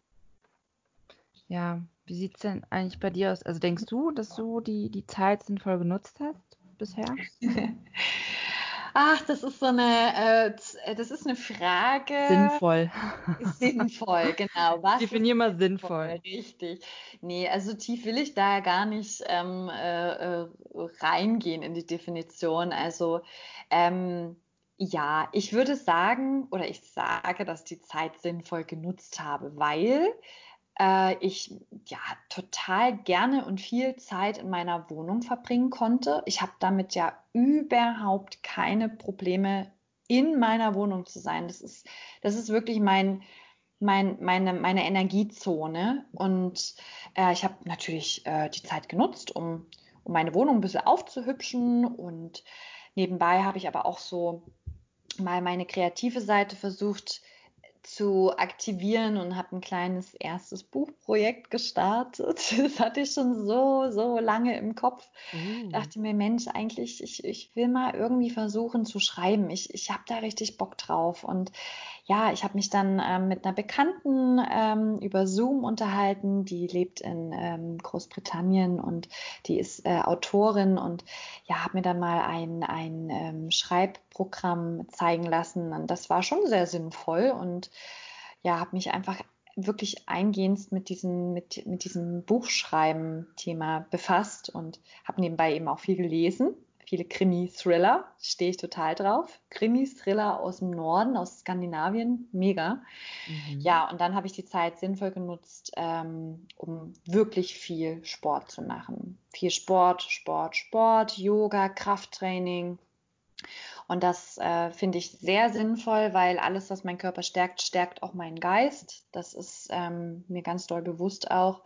Ja, wie sieht es denn eigentlich bei dir aus? Also denkst du, dass du die, die Zeit sinnvoll genutzt hast bisher? Ach, das ist so eine, äh, z- das ist eine Frage. Sinnvoll. Sinnvoll, genau. Was ist Definier mal sinnvoll? sinnvoll. Richtig. Nee, also tief will ich da gar nicht ähm, äh, äh, reingehen in die Definition. Also ähm, ja, ich würde sagen, oder ich sage, dass die Zeit sinnvoll genutzt habe, weil äh, ich ja total gerne und viel Zeit in meiner Wohnung verbringen konnte. Ich habe damit ja überhaupt keine Probleme, in meiner Wohnung zu sein. Das ist, das ist wirklich mein, mein, meine, meine Energiezone. Und äh, ich habe natürlich äh, die Zeit genutzt, um, um meine Wohnung ein bisschen aufzuhübschen. Und nebenbei habe ich aber auch so mal meine kreative Seite versucht zu aktivieren und habe ein kleines erstes Buchprojekt gestartet. Das hatte ich schon so, so lange im Kopf. Uh. Dachte mir, Mensch, eigentlich, ich, ich will mal irgendwie versuchen zu schreiben. Ich, ich habe da richtig Bock drauf. Und ja, ich habe mich dann ähm, mit einer Bekannten ähm, über Zoom unterhalten. Die lebt in ähm, Großbritannien und die ist äh, Autorin und ja, habe mir dann mal ein, ein ähm, Schreibprogramm zeigen lassen. Und das war schon sehr sinnvoll und ja, habe mich einfach wirklich eingehend mit diesem, mit, mit diesem Buchschreiben-Thema befasst und habe nebenbei eben auch viel gelesen. Viele Krimi-Thriller, stehe ich total drauf. Krimi-Thriller aus dem Norden, aus Skandinavien, mega. Mhm. Ja, und dann habe ich die Zeit sinnvoll genutzt, ähm, um wirklich viel Sport zu machen. Viel Sport, Sport, Sport, Yoga, Krafttraining. Und das äh, finde ich sehr sinnvoll, weil alles, was meinen Körper stärkt, stärkt auch meinen Geist. Das ist ähm, mir ganz doll bewusst auch.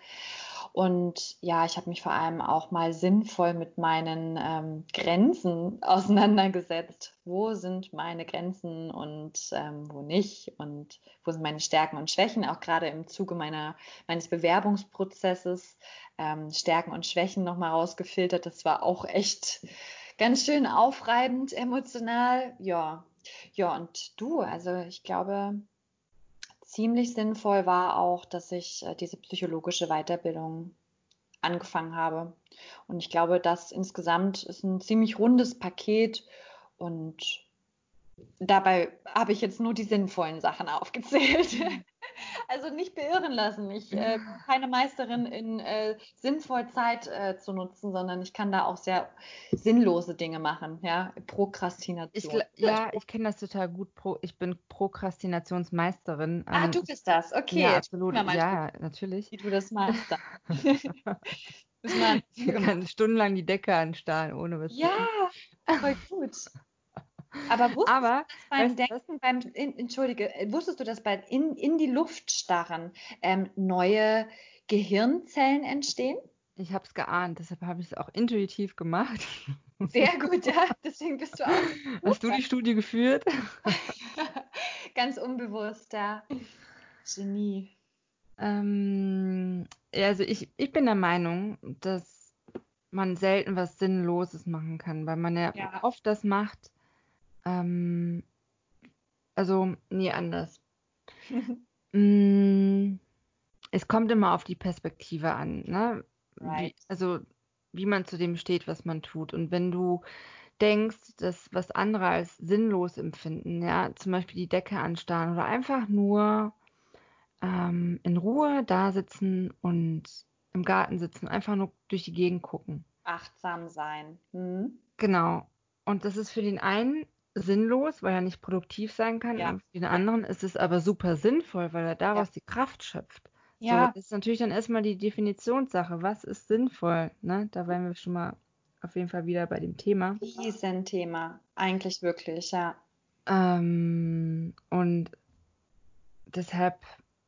Und ja, ich habe mich vor allem auch mal sinnvoll mit meinen ähm, Grenzen auseinandergesetzt. Wo sind meine Grenzen und ähm, wo nicht? Und wo sind meine Stärken und Schwächen? Auch gerade im Zuge meiner, meines Bewerbungsprozesses ähm, Stärken und Schwächen nochmal rausgefiltert. Das war auch echt ganz schön aufreibend, emotional. Ja, ja, und du, also ich glaube, ziemlich sinnvoll war auch, dass ich äh, diese psychologische Weiterbildung angefangen habe. Und ich glaube, das insgesamt ist ein ziemlich rundes Paket und dabei habe ich jetzt nur die sinnvollen Sachen aufgezählt. Also nicht beirren lassen. Ich äh, bin keine Meisterin in äh, sinnvoll Zeit äh, zu nutzen, sondern ich kann da auch sehr sinnlose Dinge machen. Ja, Ich, Prokrastination. gl- ja, ich kenne das total gut. Pro, ich bin Prokrastinationsmeisterin. Ah, Ähm, du ich, bist das. ja, Okay. Sag absolut. mir mal Ja, drüber, ja, natürlich. wie du das machst. Dann. Müssen wir ein Ich Video kann machen. stundenlang die Decke anstarren, ohne was zu Ja, tun. voll gut. Aber wusstest du, Aber, dass beim weißt du was? Denken, beim, in, entschuldige, äh, wusstest du, dass beim in, in die Luft starren ähm, neue Gehirnzellen entstehen? Ich habe es geahnt, deshalb habe ich es auch intuitiv gemacht. Sehr gut, ja. Deswegen bist du auch so Hast du super. die Studie geführt? Ganz unbewusst, ja. Genie. Ähm, ja, also ich, ich bin der Meinung, dass man selten was Sinnloses machen kann, weil man ja Ja. oft das macht, ähm, also, nee, anders. Mm, es kommt immer auf die Perspektive an, ne? Wie, Right. also, wie man zu dem steht, was man tut. Und wenn du denkst, dass was andere als sinnlos empfinden, ja, zum Beispiel die Decke anstarren oder einfach nur ähm, in Ruhe da sitzen und im Garten sitzen, einfach nur durch die Gegend gucken. Achtsam sein. Hm? Genau. Und das ist für den einen sinnlos, weil er nicht produktiv sein kann. Ja. Und für den anderen ist es aber super sinnvoll, weil er daraus Ja. die Kraft schöpft. So, Ja, das ist natürlich dann erstmal die Definitionssache. Was ist sinnvoll? Ne? Da wären wir schon mal auf jeden Fall wieder bei dem Thema. Riesenthema. Eigentlich wirklich, ja. Ähm, und deshalb,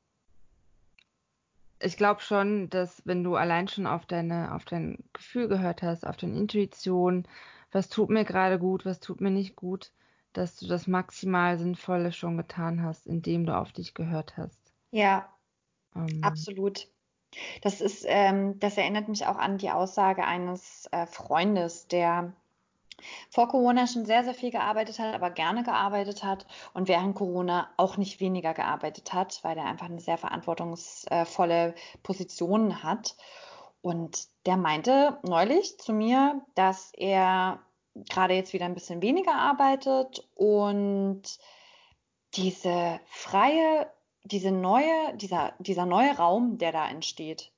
ich glaube schon, dass wenn du allein schon auf deine, auf dein Gefühl gehört hast, auf deine Intuition, was tut mir gerade gut, was tut mir nicht gut, dass du das maximal Sinnvolle schon getan hast, indem du auf dich gehört hast. Ja, Ähm, absolut. Das ist, ähm, das erinnert mich auch an die Aussage eines äh, Freundes, der vor Corona schon sehr, sehr viel gearbeitet hat, aber gerne gearbeitet hat und während Corona auch nicht weniger gearbeitet hat, weil er einfach eine sehr verantwortungsvolle Position hat. Und der meinte neulich zu mir, dass er gerade jetzt wieder ein bisschen weniger arbeitet und diese freie, diese neue, dieser, dieser neue Raum, der da entsteht,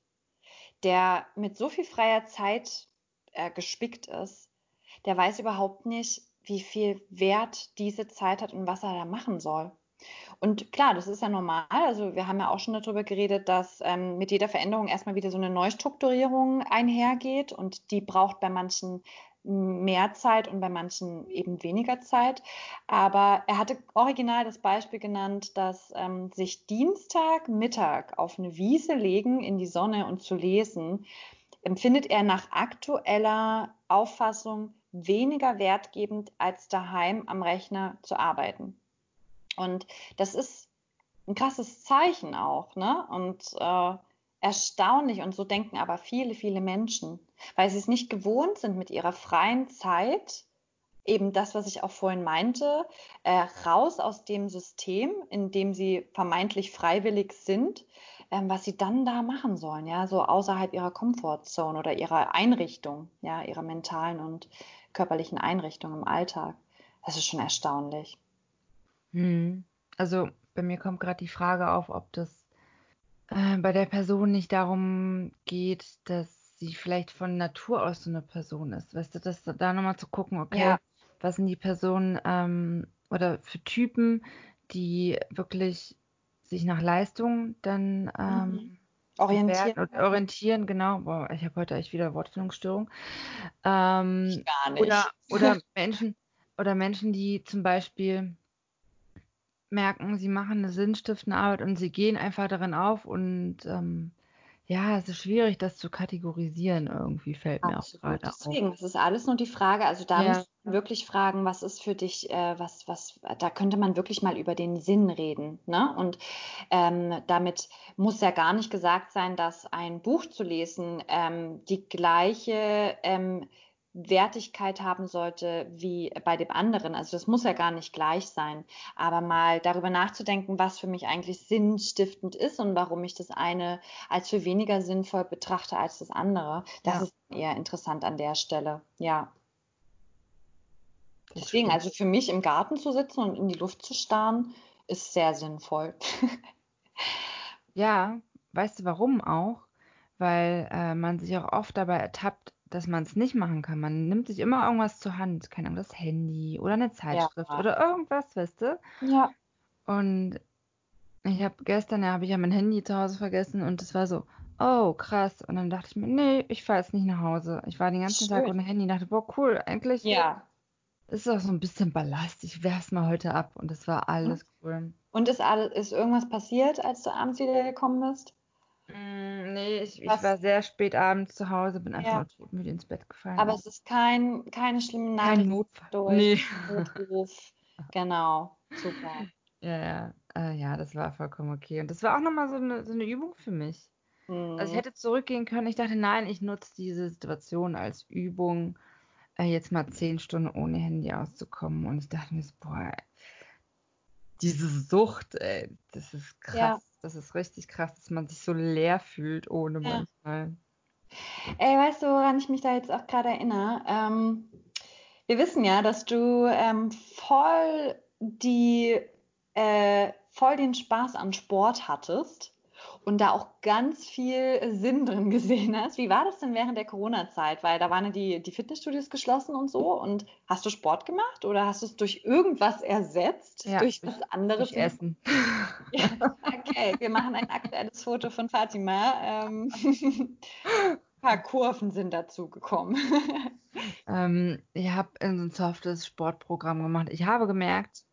der mit so viel freier Zeit äh, gespickt ist, der weiß überhaupt nicht, wie viel Wert diese Zeit hat und was er da machen soll. Und klar, das ist ja normal. Also wir haben ja auch schon darüber geredet, dass ähm, mit jeder Veränderung erstmal wieder so eine Neustrukturierung einhergeht und die braucht bei manchen mehr Zeit und bei manchen eben weniger Zeit. Aber er hatte original das Beispiel genannt, dass ähm, sich Dienstag Mittag auf eine Wiese legen in die Sonne und zu lesen, empfindet er nach aktueller Auffassung weniger wertgebend, als daheim am Rechner zu arbeiten. Und das ist ein krasses Zeichen auch, ne? Und äh, erstaunlich. Und so denken aber viele, viele Menschen, weil sie es nicht gewohnt sind mit ihrer freien Zeit, eben das, was ich auch vorhin meinte, äh, raus aus dem System, in dem sie vermeintlich freiwillig sind, ähm, was sie dann da machen sollen, ja, so außerhalb ihrer Comfortzone oder ihrer Einrichtung, ja, ihrer mentalen und körperlichen Einrichtung im Alltag. Das ist schon erstaunlich. hm. Also bei mir kommt gerade die Frage auf, ob das äh, bei der Person nicht darum geht, dass sie vielleicht von Natur aus so eine Person ist. Weißt du, dass da nochmal zu gucken, okay, Ja. was sind die Personen ähm, oder für Typen, die wirklich sich nach Leistung dann Mhm. ähm, Orientieren. bewerten und orientieren, genau. Boah, ich habe heute echt wieder Wortfindungsstörung. Ähm, Gar oder, nicht. oder Menschen, oder Menschen, die zum Beispiel merken, sie machen eine sinnstiftende Arbeit und sie gehen einfach darin auf und ähm, ja, es ist schwierig, das zu kategorisieren irgendwie, fällt mir auch Absolut. gerade auf. Deswegen, es ist alles nur die Frage, also da Ja, müsste man wirklich fragen, was ist für dich, äh, was, was, da könnte man wirklich mal über den Sinn reden, ne? Und ähm, damit muss ja gar nicht gesagt sein, dass ein Buch zu lesen ähm, die gleiche ähm, Wertigkeit haben sollte wie bei dem anderen. Also das muss ja gar nicht gleich sein. Aber mal darüber nachzudenken, was für mich eigentlich sinnstiftend ist und warum ich das eine als für weniger sinnvoll betrachte als das andere. Das ja, ist eher interessant an der Stelle. Ja. das Deswegen, stimmt. also für mich im Garten zu sitzen und in die Luft zu starren, ist sehr sinnvoll. Ja, weißt du warum auch? Weil äh, man sich auch oft dabei ertappt, dass man es nicht machen kann. Man nimmt sich immer irgendwas zur Hand, keine Ahnung, das Handy oder eine Ja. Zeitschrift oder irgendwas, weißt du? Ja. Und ich habe gestern, ja, habe ich ja mein Handy zu Hause vergessen und es war so, oh, krass. Und dann dachte ich mir, nee, ich fahre jetzt nicht nach Hause. Ich war den ganzen Tag Schön. ohne Handy und dachte, boah, cool, eigentlich Ja. ist es auch so ein bisschen Ballast. Ich werf's mal heute ab und es war alles cool. Und ist, alles, ist irgendwas passiert, als du abends wieder gekommen bist? Mm, nee, ich, ich Was? war sehr spät abends zu Hause, bin einfach Ja. nur todmüde ins Bett gefallen. Aber Und es ist kein, keine schlimme kein Nachricht Notfall. durch, Nee. Notruf. Genau. Super. Ja, ja, äh, ja, das war vollkommen okay. Und das war auch nochmal so eine, so eine Übung für mich. Also ich Mhm. hätte zurückgehen können. Ich dachte, nein, ich nutze diese Situation als Übung, äh, jetzt mal zehn Stunden ohne Handy auszukommen. Und ich dachte mir so, boah, diese Sucht, ey, das ist Ja. krass. Das ist richtig krass, dass man sich so leer fühlt ohne Ja. manchmal. Ey, weißt du, woran ich mich da jetzt auch gerade erinnere? Ähm, wir wissen ja, dass du ähm, voll die äh, voll den Spaß an Sport hattest und da auch ganz viel Sinn drin gesehen hast. Wie war das denn während der Corona-Zeit? Weil da waren ja die, die Fitnessstudios geschlossen und so. Und hast du Sport gemacht oder hast du es durch irgendwas ersetzt? Ja, durch durch, was anderes? durch Essen. Ja, okay, wir machen ein aktuelles Foto von Fatima. Ähm, ein paar Kurven sind dazu gekommen. ähm, ich habe in so ein softes Sportprogramm gemacht. Ich habe gemerkt,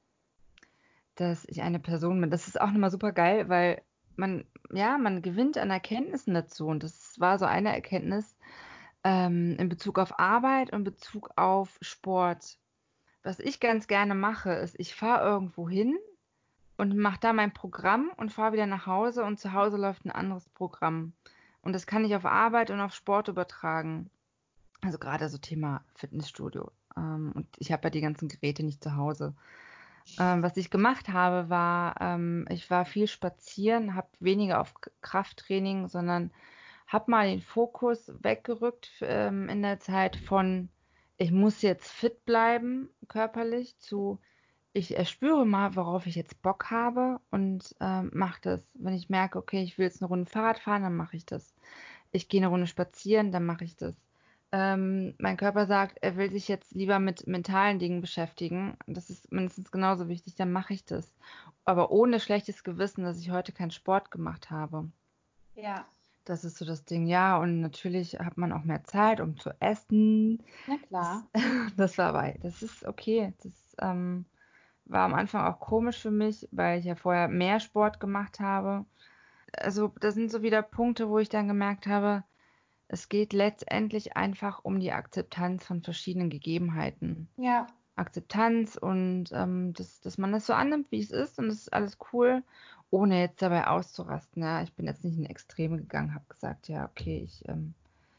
dass ich eine Person bin. Das ist auch nochmal super geil, weil man, ja, man gewinnt an Erkenntnissen dazu. Und das war so eine Erkenntnis ähm, in Bezug auf Arbeit und in Bezug auf Sport. Was ich ganz gerne mache, ist, ich fahre irgendwo hin und mache da mein Programm und fahre wieder nach Hause und zu Hause läuft ein anderes Programm. Und das kann ich auf Arbeit und auf Sport übertragen. Also gerade so Thema Fitnessstudio. Ähm, und ich habe ja die ganzen Geräte nicht zu Hause. Ähm, was ich gemacht habe, war, ähm, ich war viel spazieren, habe weniger auf K- Krafttraining, sondern habe mal den Fokus weggerückt ähm, in der Zeit von, ich muss jetzt fit bleiben körperlich zu, ich erspüre mal, worauf ich jetzt Bock habe und ähm, mache das. Wenn ich merke, okay, ich will jetzt eine Runde Fahrrad fahren, dann mache ich das. Ich gehe eine Runde spazieren, dann mache ich das. Ähm, mein Körper sagt, er will sich jetzt lieber mit mentalen Dingen beschäftigen. Das ist mindestens genauso wichtig, dann mache ich das. Aber ohne schlechtes Gewissen, dass ich heute keinen Sport gemacht habe. Ja, Das ist so das Ding. Ja, und natürlich hat man auch mehr Zeit, um zu essen. na Das, klar. das war bei, das ist okay. Das ähm, war am Anfang auch komisch für mich, weil ich ja vorher mehr Sport gemacht habe. Also, das sind so wieder Punkte, wo ich dann gemerkt habe, es geht letztendlich einfach um die Akzeptanz von verschiedenen Gegebenheiten. Ja, Akzeptanz und ähm, dass, dass man das so annimmt, wie es ist und es ist alles cool, ohne jetzt dabei auszurasten. Ja, ich bin jetzt nicht in Extreme gegangen, habe gesagt, ja, okay, ich ähm,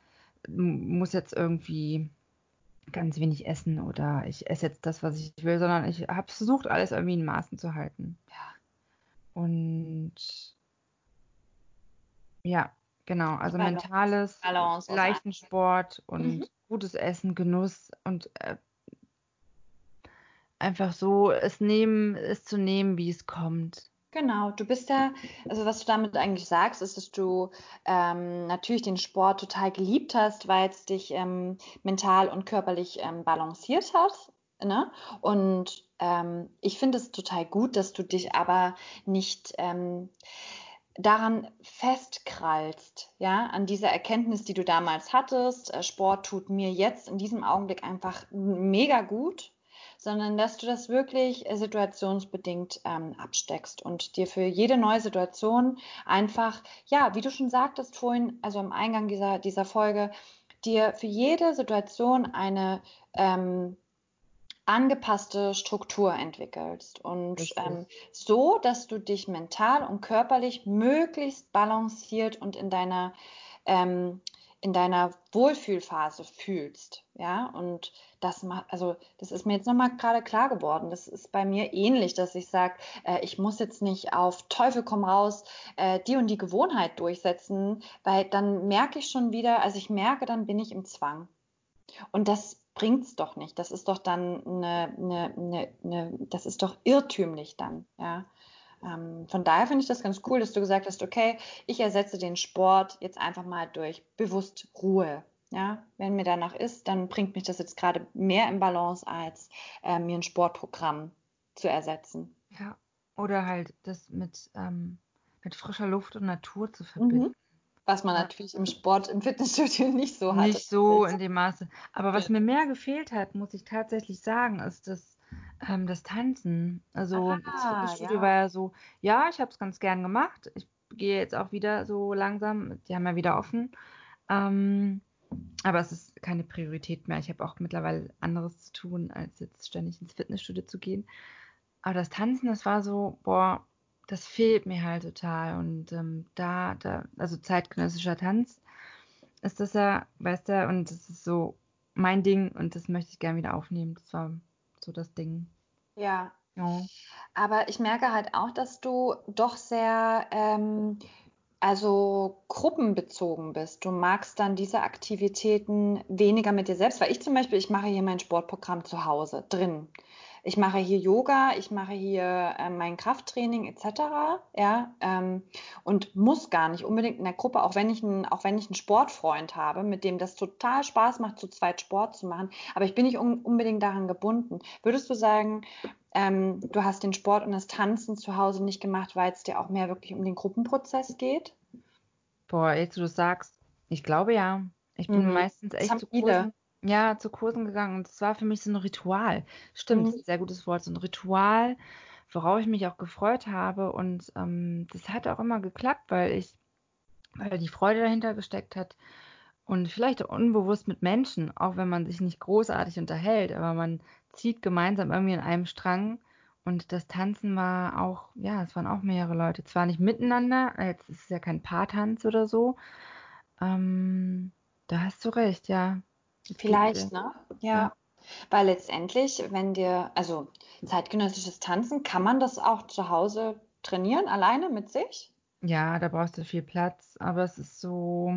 m- muss jetzt irgendwie ganz wenig essen oder ich esse jetzt das, was ich will, sondern ich habe versucht, alles irgendwie in Maßen zu halten. ja. Und ja, genau, Die also Balance, mentales, Balance aus allem. leichten Sport Mhm. und gutes Essen, Genuss und äh, einfach so es nehmen, es zu nehmen, wie es kommt. Genau, du bist ja, also was du damit eigentlich sagst, ist, dass du ähm, natürlich den Sport total geliebt hast, weil es dich ähm, mental und körperlich ähm, balanciert hat. Ne? Und ähm, ich finde es total gut, dass du dich aber nicht ähm, daran festkrallst, ja, an dieser Erkenntnis, die du damals hattest. Äh, Sport tut mir jetzt in diesem Augenblick einfach mega gut, sondern dass du das wirklich äh, situationsbedingt ähm, absteckst und dir für jede neue Situation einfach, ja, wie du schon sagtest vorhin, also am Eingang dieser, dieser Folge, dir für jede Situation eine ähm, angepasste Struktur entwickelst und Richtig. ähm, so, dass du dich mental und körperlich möglichst balanciert und in deiner ähm, in deiner Wohlfühlphase fühlst, ja, und das macht, also das ist mir jetzt nochmal gerade klar geworden. Das ist bei mir ähnlich, dass ich sage, äh, ich muss jetzt nicht auf Teufel komm raus äh, die und die Gewohnheit durchsetzen, weil dann merke ich schon wieder, also ich merke, dann bin ich im Zwang. Und das bringt's doch nicht. Das ist doch dann eine, eine, eine, eine das ist doch irrtümlich dann, ja. Ähm, von daher finde ich das ganz cool, dass du gesagt hast, okay, ich ersetze den Sport jetzt einfach mal durch bewusst Ruhe. Ja, wenn mir danach ist, dann bringt mich das jetzt gerade mehr im Balance, als äh, mir ein Sportprogramm zu ersetzen. Ja. Oder halt das mit, ähm, mit frischer Luft und Natur zu verbinden. Mhm. Was man Ja. natürlich im Sport, im Fitnessstudio nicht so hat. Nicht so in dem Maße. Aber was Ja. mir mehr gefehlt hat, muss ich tatsächlich sagen, ist das, ähm, das Tanzen. Also das Ah, Fitnessstudio war ja. ja so, ja, ich habe es ganz gern gemacht. Ich gehe jetzt auch wieder so langsam. Die haben ja wieder offen. Ähm, aber es ist keine Priorität mehr. Ich habe auch mittlerweile anderes zu tun, als jetzt ständig ins Fitnessstudio zu gehen. Aber das Tanzen, das war so, boah, das fehlt mir halt total. Und ähm, da, da, also zeitgenössischer Tanz ist das ja, weißt du, und das ist so mein Ding und das möchte ich gerne wieder aufnehmen. Das war so das Ding. Ja. Ja. Aber ich merke halt auch, dass du doch sehr, ähm, also gruppenbezogen bist. Du magst dann diese Aktivitäten weniger mit dir selbst, weil ich zum Beispiel, ich mache hier mein Sportprogramm zu Hause drin. ich mache hier Yoga, ich mache hier äh, mein Krafttraining et cetera. Ja, ähm, und muss gar nicht unbedingt in der Gruppe, auch wenn ich einen, auch wenn ich einen Sportfreund habe, mit dem das total Spaß macht, zu zweit Sport zu machen. Aber ich bin nicht un unbedingt daran gebunden. Würdest du sagen, ähm, du hast den Sport und das Tanzen zu Hause nicht gemacht, weil es dir auch mehr wirklich um den Gruppenprozess geht? Boah, jetzt, wo du sagst, ich glaube ja. Ich bin Mhm. meistens Das echt haben zu viele. Kursen, ja, zu Kursen gegangen und es war für mich so ein Ritual. Stimmt, das ist Mhm. ein sehr gutes Wort, so ein Ritual, worauf ich mich auch gefreut habe und ähm, das hat auch immer geklappt, weil ich, weil die Freude dahinter gesteckt hat und vielleicht auch unbewusst mit Menschen, auch wenn man sich nicht großartig unterhält, aber man zieht gemeinsam irgendwie an einem Strang und das Tanzen war auch, ja, es waren auch mehrere Leute, zwar nicht miteinander, jetzt ist es ja kein Paartanz oder so, ähm, da hast du recht, ja. Es gibt, äh, Vielleicht, ne? ja. Ja. Weil letztendlich, wenn dir, also zeitgenössisches Tanzen, kann man das auch zu Hause trainieren, alleine mit sich? Ja, da brauchst du viel Platz, aber es ist so,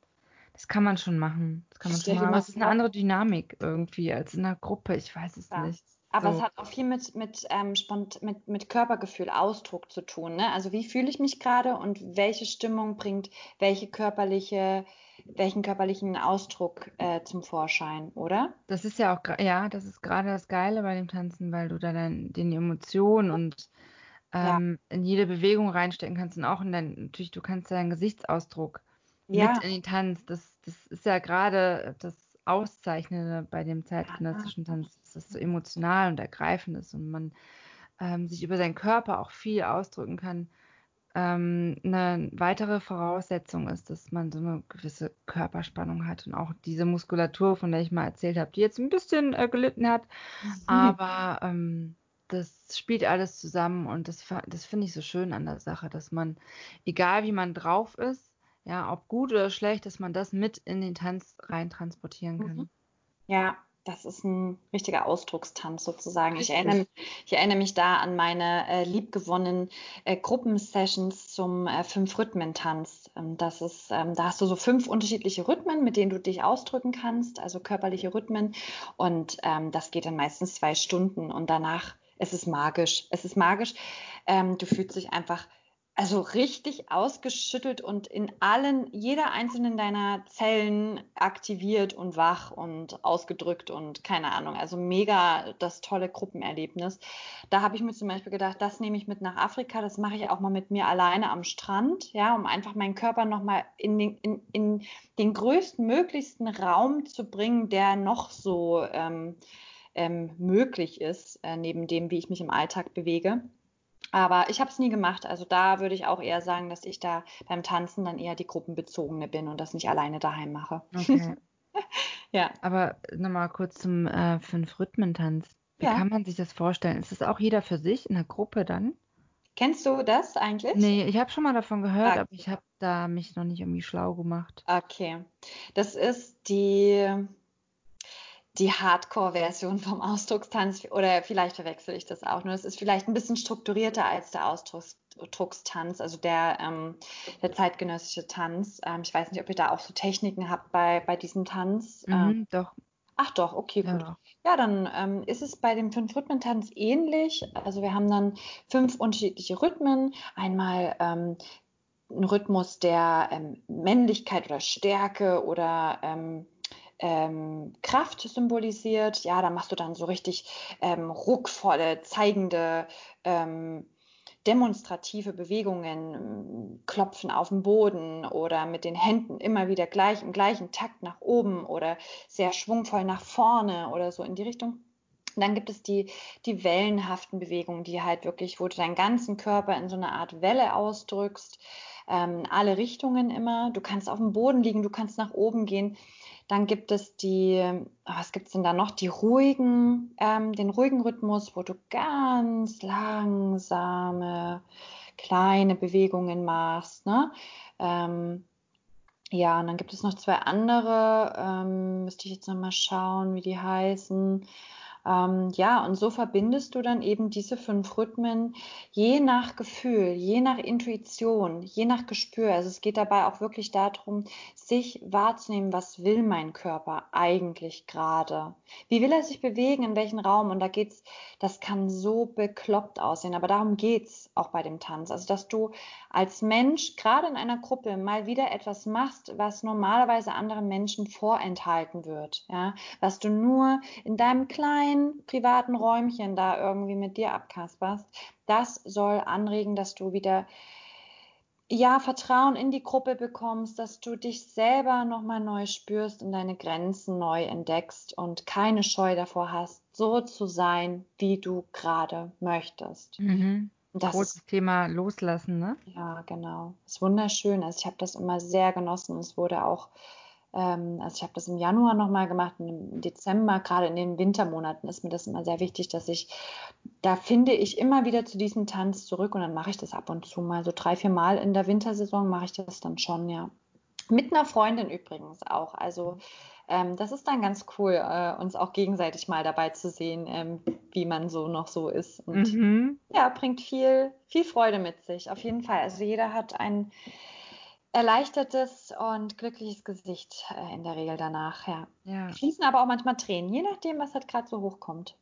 das kann man schon machen. Das kann man schon Stell dir machen, aber mal es ist eine vor, andere Dynamik irgendwie als in der Gruppe. Ich weiß es ja. nicht. Aber es So, hat auch viel mit, mit, ähm, spont mit, mit Körpergefühl, Ausdruck zu tun, ne? Also wie fühle ich mich gerade und welche Stimmung bringt welche körperliche, welchen körperlichen Ausdruck äh, zum Vorschein, oder? das ist ja auch, gra- ja, das ist gerade das Geile bei dem Tanzen, weil du da dann den Emotionen und Ja, ähm, in jede Bewegung reinstecken kannst und auch in dein, natürlich, du kannst deinen Gesichtsausdruck mit ja, in den Tanz. Das, das ist ja gerade das Auszeichnende bei dem ja, zeitgenössischen Tanz, dass das so emotional und ergreifend ist und man ähm, sich über seinen Körper auch viel ausdrücken kann. Ähm, 'ne weitere Voraussetzung ist, dass man so eine gewisse Körperspannung hat und auch diese Muskulatur, von der ich mal erzählt habe, die jetzt ein bisschen, äh, gelitten hat, aber, ähm, das spielt alles zusammen und das fa das finde ich so schön an der Sache, dass man, egal wie man drauf ist, ja, ob gut oder schlecht, dass man das mit in den Tanz rein transportieren Mhm. kann. Ja, das ist ein richtiger Ausdruckstanz sozusagen. Ich Richtig. erinnere ich erinnere mich da an meine, äh, liebgewonnenen, äh, Gruppensessions zum, äh, Fünf-Rhythmen-Tanz. Ähm, das ist ähm, da hast du so fünf unterschiedliche Rhythmen, mit denen du dich ausdrücken kannst, also körperliche Rhythmen. Und, ähm, das geht dann meistens zwei Stunden und danach es ist magisch. Es ist magisch. Ähm, du fühlst dich einfach also richtig ausgeschüttelt und in allen, jeder einzelnen deiner Zellen aktiviert und wach und ausgedrückt und keine Ahnung. Also mega das tolle Gruppenerlebnis. Da habe ich mir zum Beispiel gedacht, das nehme ich mit nach Afrika, das mache ich auch mal mit mir alleine am Strand, ja, um einfach meinen Körper nochmal in den, in, in den größtmöglichsten Raum zu bringen, der noch so ähm, ähm, möglich ist, äh, neben dem, wie ich mich im Alltag bewege. Aber ich habe es nie gemacht. Also da würde ich auch eher sagen, dass ich da beim Tanzen dann eher die Gruppenbezogene bin und das nicht alleine daheim mache. Okay. Ja. Aber noch mal kurz zum, äh, Fünf-Rhythmen-Tanz. Wie Ja. kann man sich das vorstellen? Ist das auch jeder für sich in der Gruppe dann? Kennst du das eigentlich? Ne, ich habe schon mal davon gehört, aber Okay. ich habe da mich noch nicht irgendwie schlau gemacht. Okay. Das ist die, die Hardcore-Version vom Ausdruckstanz oder vielleicht verwechsel ich das auch nur. Es ist vielleicht ein bisschen strukturierter als der Ausdruckstanz, also der, ähm, der zeitgenössische Tanz. Ähm, ich weiß nicht, ob ihr da auch so Techniken habt bei, bei diesem Tanz. Ähm, Mhm, doch. Ach doch, okay, Ja, gut. doch. Ja, dann ähm, ist es bei dem Fünf-Rhythmen-Tanz ähnlich. Also wir haben dann fünf unterschiedliche Rhythmen. Einmal ähm, ein Rhythmus der ähm, Männlichkeit oder Stärke oder ähm, ähm, Kraft symbolisiert. Ja, da machst du dann so richtig ähm, ruckvolle, zeigende, ähm, demonstrative Bewegungen, Klopfen auf den Boden oder mit den Händen immer wieder gleich im gleichen Takt nach oben oder sehr schwungvoll nach vorne oder so in die Richtung. Dann gibt es die, die wellenhaften Bewegungen, die halt wirklich, wo du deinen ganzen Körper in so eine Art Welle ausdrückst, ähm, alle Richtungen immer. Du kannst auf dem Boden liegen, du kannst nach oben gehen. Dann gibt es die, was gibt es denn da noch? Die ruhigen, ähm, den ruhigen Rhythmus, wo du ganz langsame, kleine Bewegungen machst. Ne? Ähm, ja, und dann gibt es noch zwei andere, ähm, müsste ich jetzt nochmal schauen, wie die heißen. Ähm, ja, und so verbindest du dann eben diese fünf Rhythmen je nach Gefühl, je nach Intuition, je nach Gespür. Also es geht dabei auch wirklich darum, sich wahrzunehmen, was will mein Körper eigentlich gerade? Wie will er sich bewegen, in welchen Raum? Und da geht's, das kann so bekloppt aussehen, aber darum geht's auch bei dem Tanz. Also dass du als Mensch gerade in einer Gruppe mal wieder etwas machst, was normalerweise anderen Menschen vorenthalten wird, ja, was du nur in deinem kleinen privaten Räumchen da irgendwie mit dir abkasperst, das soll anregen, dass du wieder ja, Vertrauen in die Gruppe bekommst, dass du dich selber nochmal neu spürst und deine Grenzen neu entdeckst und keine Scheu davor hast, so zu sein, wie du gerade möchtest. Mhm. Und das Großes ist, Thema Loslassen, ne? ja, genau, ist wunderschön. Also ich habe das immer sehr genossen. Es wurde auch, ähm, also ich habe das im Januar nochmal gemacht und im Dezember, gerade in den Wintermonaten ist mir das immer sehr wichtig, dass ich, da finde ich immer wieder zu diesem Tanz zurück und dann mache ich das ab und zu mal, so drei, vier Mal in der Wintersaison mache ich das dann schon, ja. Mit einer Freundin übrigens auch. Also ähm, das ist dann ganz cool, äh, uns auch gegenseitig mal dabei zu sehen, ähm, wie man so noch so ist. Und Mhm. ja, bringt viel, viel Freude mit sich, auf jeden Fall. Also jeder hat ein erleichtertes und glückliches Gesicht äh, in der Regel danach, ja. Ja, Fließen aber auch manchmal Tränen, je nachdem, was halt gerade so hochkommt.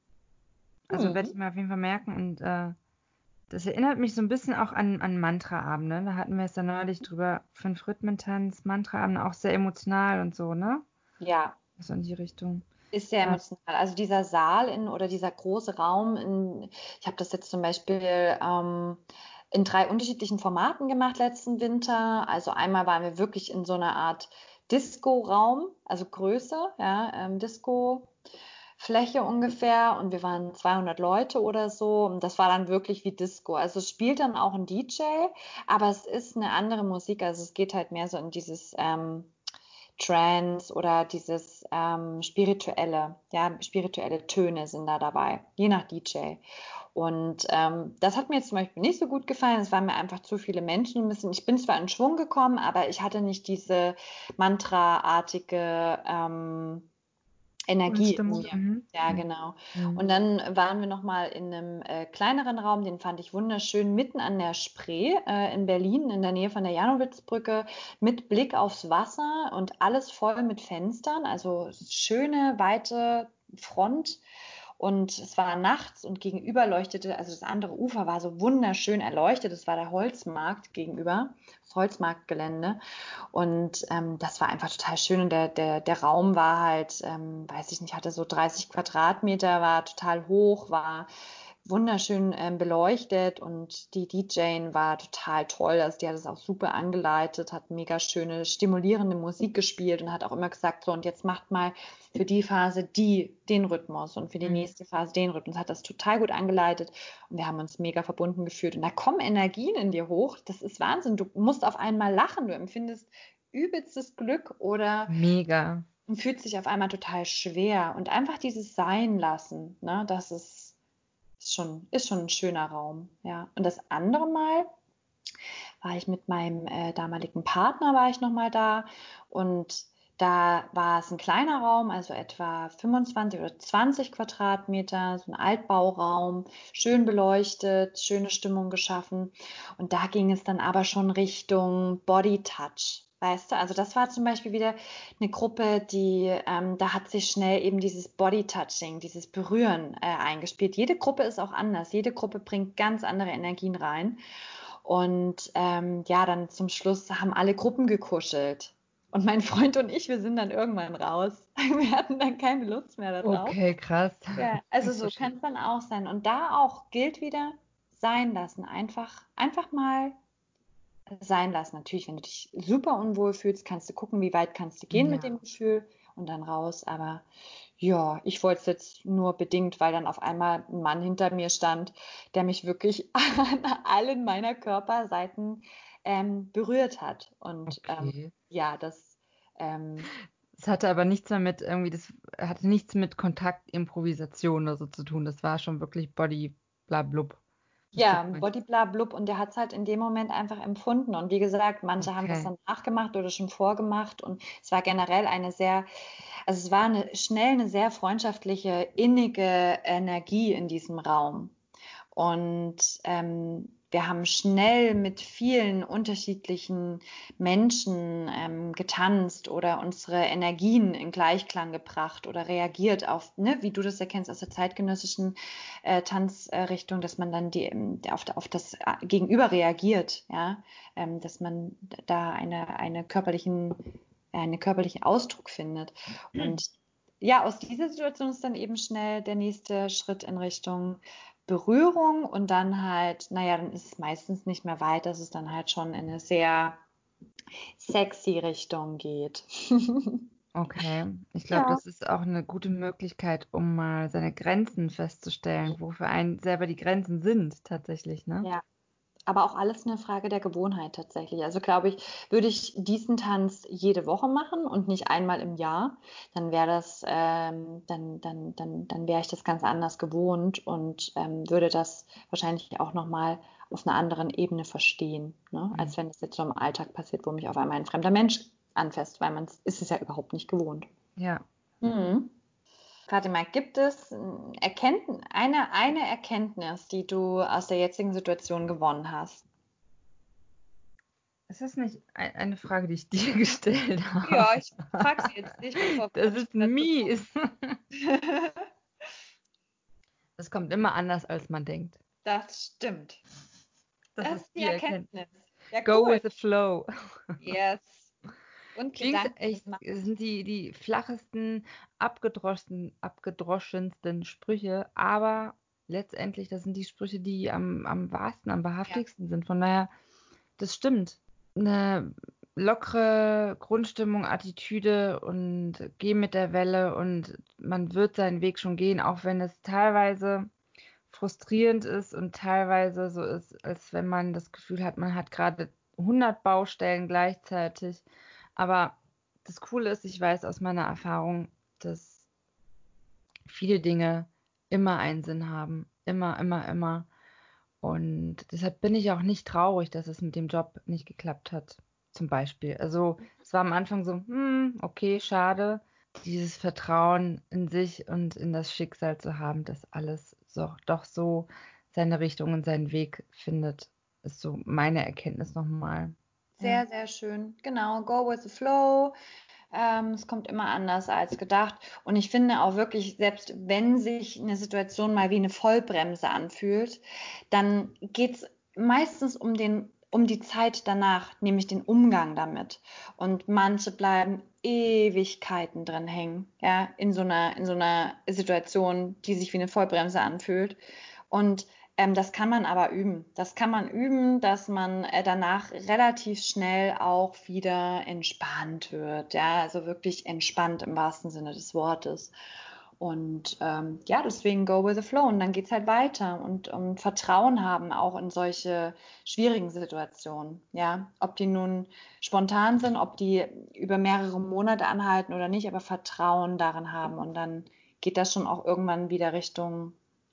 also werde Mhm. ich mir auf jeden Fall merken und äh, das erinnert mich so ein bisschen auch an, an Mantra-Abende. Da hatten wir es ja neulich drüber, fünf Rhythmentanz, Mantra-Abende, auch sehr emotional und so, ne? Ja, So in die Richtung. ist sehr Äh, emotional. Also dieser Saal in, oder dieser große Raum, in, ich habe das jetzt zum Beispiel ähm, in drei unterschiedlichen Formaten gemacht letzten Winter. Also einmal waren wir wirklich in so einer Art Disco-Raum, also Größe, ja, ähm, Disco. Fläche ungefähr und wir waren zweihundert Leute oder so und das war dann wirklich wie Disco. Also es spielt dann auch ein D J, aber es ist eine andere Musik, also es geht halt mehr so in dieses ähm, Trance oder dieses ähm, spirituelle, ja, spirituelle Töne sind da dabei, je nach D J. Und ähm, das hat mir jetzt zum Beispiel nicht so gut gefallen. Es waren mir einfach zu viele Menschen. Ein bisschen, ich bin zwar in Schwung gekommen, aber ich hatte nicht diese Mantra-artige ähm, Energie in Grundstimmung. mir. Mhm. Ja, genau. Mhm. Und dann waren wir nochmal in einem äh, kleineren Raum, den fand ich wunderschön, mitten an der Spree äh, in Berlin, in der Nähe von der Janowitzbrücke, mit Blick aufs Wasser und alles voll mit Fenstern, also schöne, weite Front. Und es war nachts und gegenüber leuchtete, also das andere Ufer war so wunderschön erleuchtet. Es war der Holzmarkt gegenüber, das Holzmarktgelände. Und ähm, das war einfach total schön. Und der, der, der Raum war halt, ähm, weiß ich nicht, hatte so dreißig Quadratmeter, war total hoch, war wunderschön ähm, beleuchtet und die D J war total toll. Also die hat es auch super angeleitet, hat mega schöne, stimulierende Musik gespielt und hat auch immer gesagt, so und jetzt macht mal für die Phase die, den Rhythmus und für die Mhm. nächste Phase den Rhythmus. Hat das total gut angeleitet und wir haben uns mega verbunden gefühlt. Und da kommen Energien in dir hoch. Das ist Wahnsinn. Du musst auf einmal lachen. Du empfindest übelstes Glück oder Mega. fühlt sich auf einmal total schwer. Und einfach dieses Sein lassen, ne, das ist ist schon, ist schon ein schöner Raum, ja. Und das andere Mal war ich mit meinem äh, damaligen Partner, war ich nochmal da und da war es ein kleiner Raum, also etwa fünfundzwanzig oder zwanzig Quadratmeter, so ein Altbauraum, schön beleuchtet, schöne Stimmung geschaffen. Und da ging es dann aber schon Richtung Body Touch. Weißt du, also das war zum Beispiel wieder eine Gruppe, die, ähm, da hat sich schnell eben dieses Body-Touching, dieses Berühren äh, eingespielt. Jede Gruppe ist auch anders. Jede Gruppe bringt ganz andere Energien rein. Und ähm, ja, dann zum Schluss haben alle Gruppen gekuschelt. Und mein Freund und ich, wir sind dann irgendwann raus. Wir hatten dann keine Lust mehr darauf. Okay, krass. Ja, also Das ist so so schön. kann es dann auch sein. Und da auch gilt wieder sein lassen. Einfach, einfach mal sein lassen. Natürlich, wenn du dich super unwohl fühlst, kannst du gucken, wie weit kannst du gehen mit Ja. dem Gefühl und dann raus. Aber ja, ich wollte es jetzt nur bedingt, weil dann auf einmal ein Mann hinter mir stand, der mich wirklich an allen meiner Körperseiten ähm, berührt hat. Und ähm, Okay. ja, das ähm, Es hatte aber nichts mehr mit irgendwie, das hatte nichts mit Kontaktimprovisation oder so zu tun. Das war schon wirklich Body, bla blub. Was du ja, meinst. Body bla blub und der hat es halt in dem Moment einfach empfunden. Und wie gesagt, manche haben das Okay. dann nachgemacht oder schon vorgemacht und es war generell eine sehr Also es war eine, schnell eine sehr freundschaftliche, innige Energie in diesem Raum. Und ähm, wir haben schnell mit vielen unterschiedlichen Menschen ähm, getanzt oder unsere Energien in Gleichklang gebracht oder reagiert auf, ne, wie du das erkennst aus der zeitgenössischen äh, Tanzrichtung, dass man dann die, auf, auf das Gegenüber reagiert, ja, ähm, dass man da eine, eine körperlichen, einen körperlichen Ausdruck findet. Und ja, aus dieser Situation ist dann eben schnell der nächste Schritt in Richtung Berührung und dann halt, naja, dann ist es meistens nicht mehr weit, dass es dann halt schon in eine sehr sexy Richtung geht. Okay, ich glaube, Ja. das ist auch eine gute Möglichkeit, um mal seine Grenzen festzustellen, wo für einen selber die Grenzen sind tatsächlich, ne? Ja, aber auch alles eine Frage der Gewohnheit tatsächlich. Also glaube ich, würde ich diesen Tanz jede Woche machen und nicht einmal im Jahr, dann wäre das, ähm, dann, dann, dann, dann wäre ich das ganz anders gewohnt und ähm, würde das wahrscheinlich auch nochmal auf einer anderen Ebene verstehen, ne? Mhm. Als wenn es jetzt so im Alltag passiert, wo mich auf einmal ein fremder Mensch anfasst, weil man ist es ja überhaupt nicht gewohnt. Ja. Mhm. Fatima, gibt es Erkenntn eine, eine Erkenntnis, die du aus der jetzigen Situation gewonnen hast? Ist das nicht ein, eine Frage, die ich dir gestellt habe? Ja, ich frage sie jetzt nicht, bevor wir Das uns ist dazu mies. kommen. Das kommt immer anders, als man denkt. Das stimmt. Das Das ist ist die die Erkenntnis. Erkenntnis. Ja, Go cool. with the flow. Yes. Und Klingt Gedanken echt, machen. sind die, die flachesten, abgedroschen, abgedroschensten Sprüche, aber letztendlich, das sind die Sprüche, die am, am wahrsten, am Ja, behaftigsten sind. Von daher, das stimmt. Eine lockere Grundstimmung, Attitüde und geh mit der Welle und man wird seinen Weg schon gehen, auch wenn es teilweise frustrierend ist und teilweise so ist, als wenn man das Gefühl hat, man hat gerade hundert Baustellen gleichzeitig. Aber das Coole ist, ich weiß aus meiner Erfahrung, dass viele Dinge immer einen Sinn haben. Immer, immer, immer. Und deshalb bin ich auch nicht traurig, dass es mit dem Job nicht geklappt hat. Zum Beispiel. Also es war am Anfang so, hm, okay, schade. Dieses Vertrauen in sich und in das Schicksal zu haben, dass alles so, doch so seine Richtung und seinen Weg findet, ist so meine Erkenntnis nochmal. Ja. sehr, sehr schön. Genau, go with the flow. Ähm, es kommt immer anders als gedacht. Und ich finde auch wirklich, selbst wenn sich eine Situation mal wie eine Vollbremse anfühlt, dann geht es meistens um den, um die Zeit danach, nämlich den Umgang damit. Und manche bleiben Ewigkeiten drin hängen, ja, in so einer, in so einer Situation, die sich wie eine Vollbremse anfühlt. Und ähm, das kann man aber üben. Das kann man üben, dass man äh, danach relativ schnell auch wieder entspannt wird. Ja, also wirklich entspannt im wahrsten Sinne des Wortes. Und ähm, ja, deswegen go with the flow. Und dann geht's halt weiter und, und Vertrauen haben auch in solche schwierigen Situationen. Ja, ob die nun spontan sind, ob die über mehrere Monate anhalten oder nicht, aber Vertrauen darin haben. Und dann geht das schon auch irgendwann wieder Richtung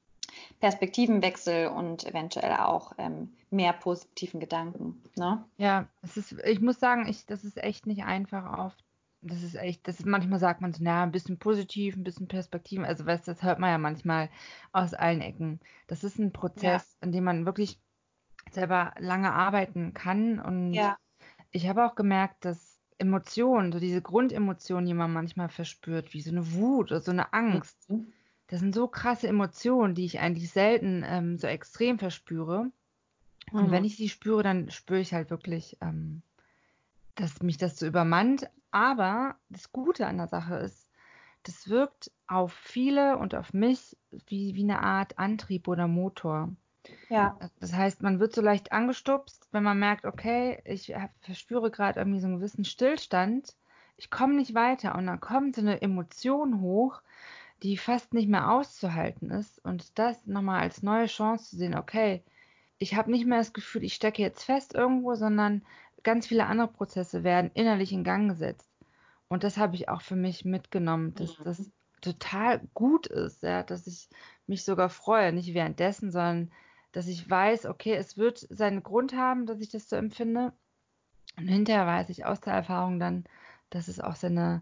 Perspektivenwechsel und eventuell auch ähm, mehr positiven Gedanken. Ne? Ja, es ist, ich muss sagen, ich, das ist echt nicht einfach oft. Das ist echt, das ist, manchmal sagt man so, na, ein bisschen positiv, ein bisschen Perspektiven. Also, weißt du, das hört man ja manchmal aus allen Ecken. Das ist ein Ja, Prozess, in dem man wirklich selber lange arbeiten kann. Und ja. ich habe auch gemerkt, dass Emotionen, so diese Grundemotionen, die man manchmal verspürt, wie so eine Wut oder so eine Angst, Mhm. das sind so krasse Emotionen, die ich eigentlich selten ähm, so extrem verspüre. Und wenn Mhm. ich sie spüre, dann spüre ich halt wirklich, ähm, dass mich das so übermannt. Aber das Gute an der Sache ist, das wirkt auf viele und auf mich wie, wie eine Art Antrieb oder Motor. Ja, Das heißt, man wird so leicht angestupst, wenn man merkt, okay, ich hab- verspüre gerade irgendwie so einen gewissen Stillstand. Ich komme nicht weiter und dann kommt so eine Emotion hoch, die fast nicht mehr auszuhalten ist. Und das nochmal als neue Chance zu sehen, okay, ich habe nicht mehr das Gefühl, ich stecke jetzt fest irgendwo, sondern ganz viele andere Prozesse werden innerlich in Gang gesetzt. Und das habe ich auch für mich mitgenommen, dass das total gut ist, ja, dass ich mich sogar freue, nicht währenddessen, sondern dass ich weiß, okay, es wird seinen Grund haben, dass ich das so empfinde. Und hinterher weiß ich aus der Erfahrung dann, dass es auch seine,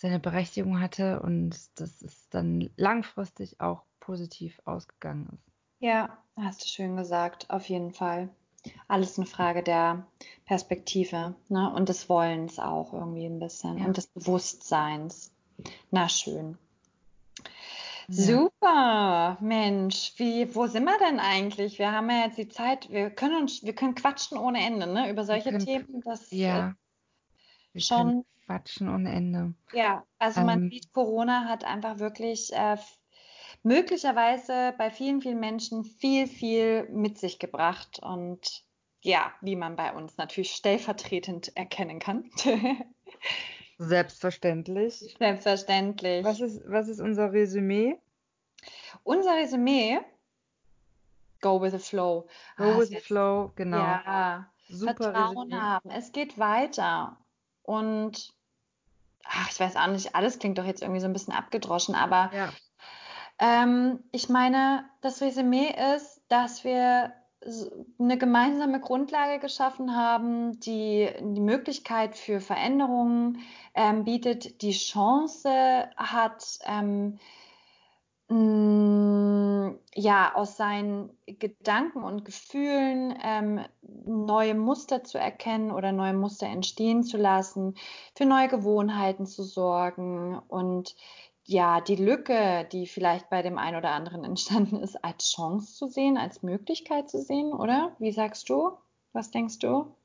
seine Berechtigung hatte und dass es dann langfristig auch positiv ausgegangen ist. Ja, hast du schön gesagt, auf jeden Fall. Alles eine Frage der Perspektive, ne? Und des Wollens auch irgendwie ein bisschen Ja. und des Bewusstseins. Na schön. Ja. Super, Mensch, wie, wo sind wir denn eigentlich? Wir haben ja jetzt die Zeit, wir können uns, wir können quatschen ohne Ende, ne? Über solche können- Themen. Das Ja, wir ist schon, können quatschen ohne Ende. ja, also man Ähm, sieht, Corona hat einfach wirklich äh, f- möglicherweise bei vielen, vielen Menschen viel, viel mit sich gebracht und ja, wie man bei uns natürlich stellvertretend erkennen kann. Selbstverständlich. Selbstverständlich. Was ist, was ist unser Resümee? Unser Resümee, go with the flow. Go Ah, with ist the jetzt, flow, genau. ja, Super Vertrauen Resümee. haben. Es geht weiter. Und ach, ich weiß auch nicht, alles klingt doch jetzt irgendwie so ein bisschen abgedroschen, aber Ja, ähm, ich meine, das Resümee ist, dass wir s- eine gemeinsame Grundlage geschaffen haben, die die Möglichkeit für Veränderungen ähm, bietet, die Chance hat, ähm, mh, ja, aus seinen Gedanken und Gefühlen ähm, neue Muster zu erkennen oder neue Muster entstehen zu lassen, für neue Gewohnheiten zu sorgen und ja, die Lücke, die vielleicht bei dem einen oder anderen entstanden ist, als Chance zu sehen, als Möglichkeit zu sehen, oder? Wie sagst du? Was denkst du?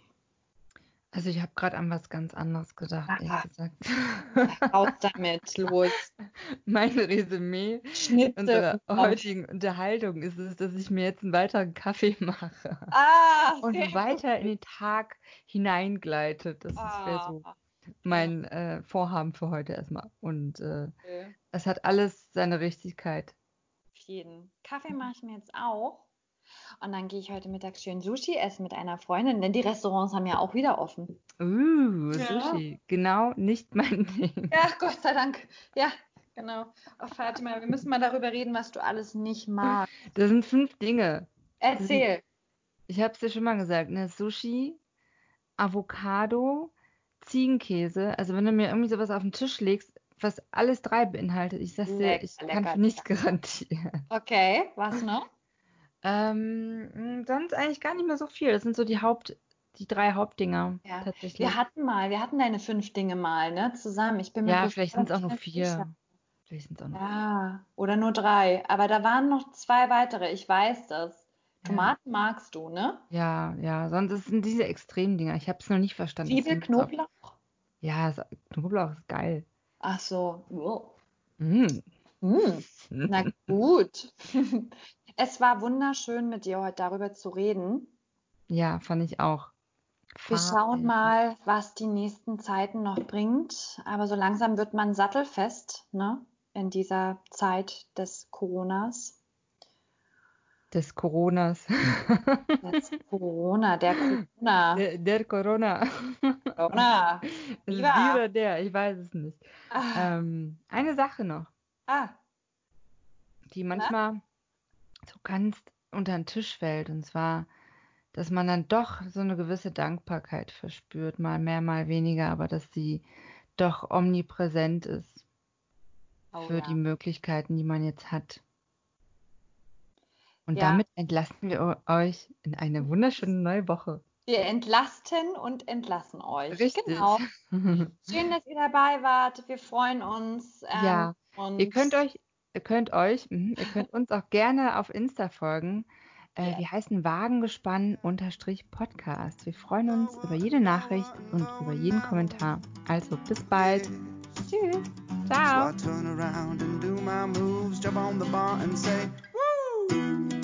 also ich habe gerade an was ganz anderes gedacht, ehrlich Ah, gesagt. raus damit, los. Mein Resümee Schnitze unserer und Pommes. heutigen Unterhaltung ist es, dass ich mir jetzt einen weiteren Kaffee mache Ah, sehr und weiter in gut. den Tag hineingleite. Das wäre so Ah, mein äh, Vorhaben für heute erstmal. Und äh, okay. es hat alles seine Richtigkeit. Auf jeden. Kaffee mache ich mir jetzt auch. Und dann gehe ich heute Mittag schön Sushi essen mit einer Freundin, denn die Restaurants haben ja auch wieder offen. Uh, Ja. Sushi. Genau nicht mein Ding. Ja, Gott sei Dank. Ja, genau. Oh, Fatima, wir müssen mal darüber reden, was du alles nicht magst. Das sind fünf Dinge. Das sind, Erzähl. ich habe es dir schon mal gesagt, ne? Sushi, Avocado, Ziegenkäse. Also wenn du mir irgendwie sowas auf den Tisch legst, was alles drei beinhaltet, ich sag's dir, Lecker, ich kann lecker, für nichts lecker. garantieren. Okay, was noch? Ähm, sonst eigentlich gar nicht mehr so viel. Das sind so die Haupt, die drei Hauptdinger Ja, wir tatsächlich. hatten mal, wir hatten deine fünf Dinge mal, ne, zusammen. Ich bin mir Ja, bloß vielleicht gerade sind es auch nicht nur mehr sicher. vier. Vielleicht sind es auch nur vier. Ja, oder nur drei. Aber da waren noch zwei weitere. Ich weiß das. Ja, Tomaten magst du, ne? ja, ja. Sonst es sind diese Extremdinger. Ich habe es noch nicht verstanden. Zwiebel, Deswegen gibt's auch. Knoblauch? Ja, es- Knoblauch ist geil. Ach so. Wow. Mm. Hm. Na gut. Es war wunderschön, mit dir heute darüber zu reden. Ja, fand ich auch. Wir schauen Fabelhaft. mal, was die nächsten Zeiten noch bringt. Aber so langsam wird man sattelfest, ne? In dieser Zeit des Coronas. Des Coronas. Des Corona, der Corona. Der, der Corona. Corona. Es ist die Viva. oder der, ich weiß es nicht. Ah, Ähm, eine Sache noch, ah, die na? manchmal so ganz unter den Tisch fällt. Und zwar, dass man dann doch so eine gewisse Dankbarkeit verspürt, mal mehr, mal weniger, aber dass sie doch omnipräsent ist Oh für die ja. Möglichkeiten, die man jetzt hat. Und Ja, damit entlassen wir eu- euch in eine wunderschöne neue Woche. wir entlasten und entlassen euch. Richtig. Genau. Schön, dass ihr dabei wart. Wir freuen uns. Ähm, Ja, ihr und könnt euch, ihr könnt euch, mhm, ihr könnt uns auch gerne auf Insta folgen. Äh, yeah. wir heißen Wagengespann-Podcast. Wir freuen uns über jede Nachricht und über jeden Kommentar. Also bis bald. Tschüss. So Ciao. I turn around and do my moves, jump on the bar and say, woo!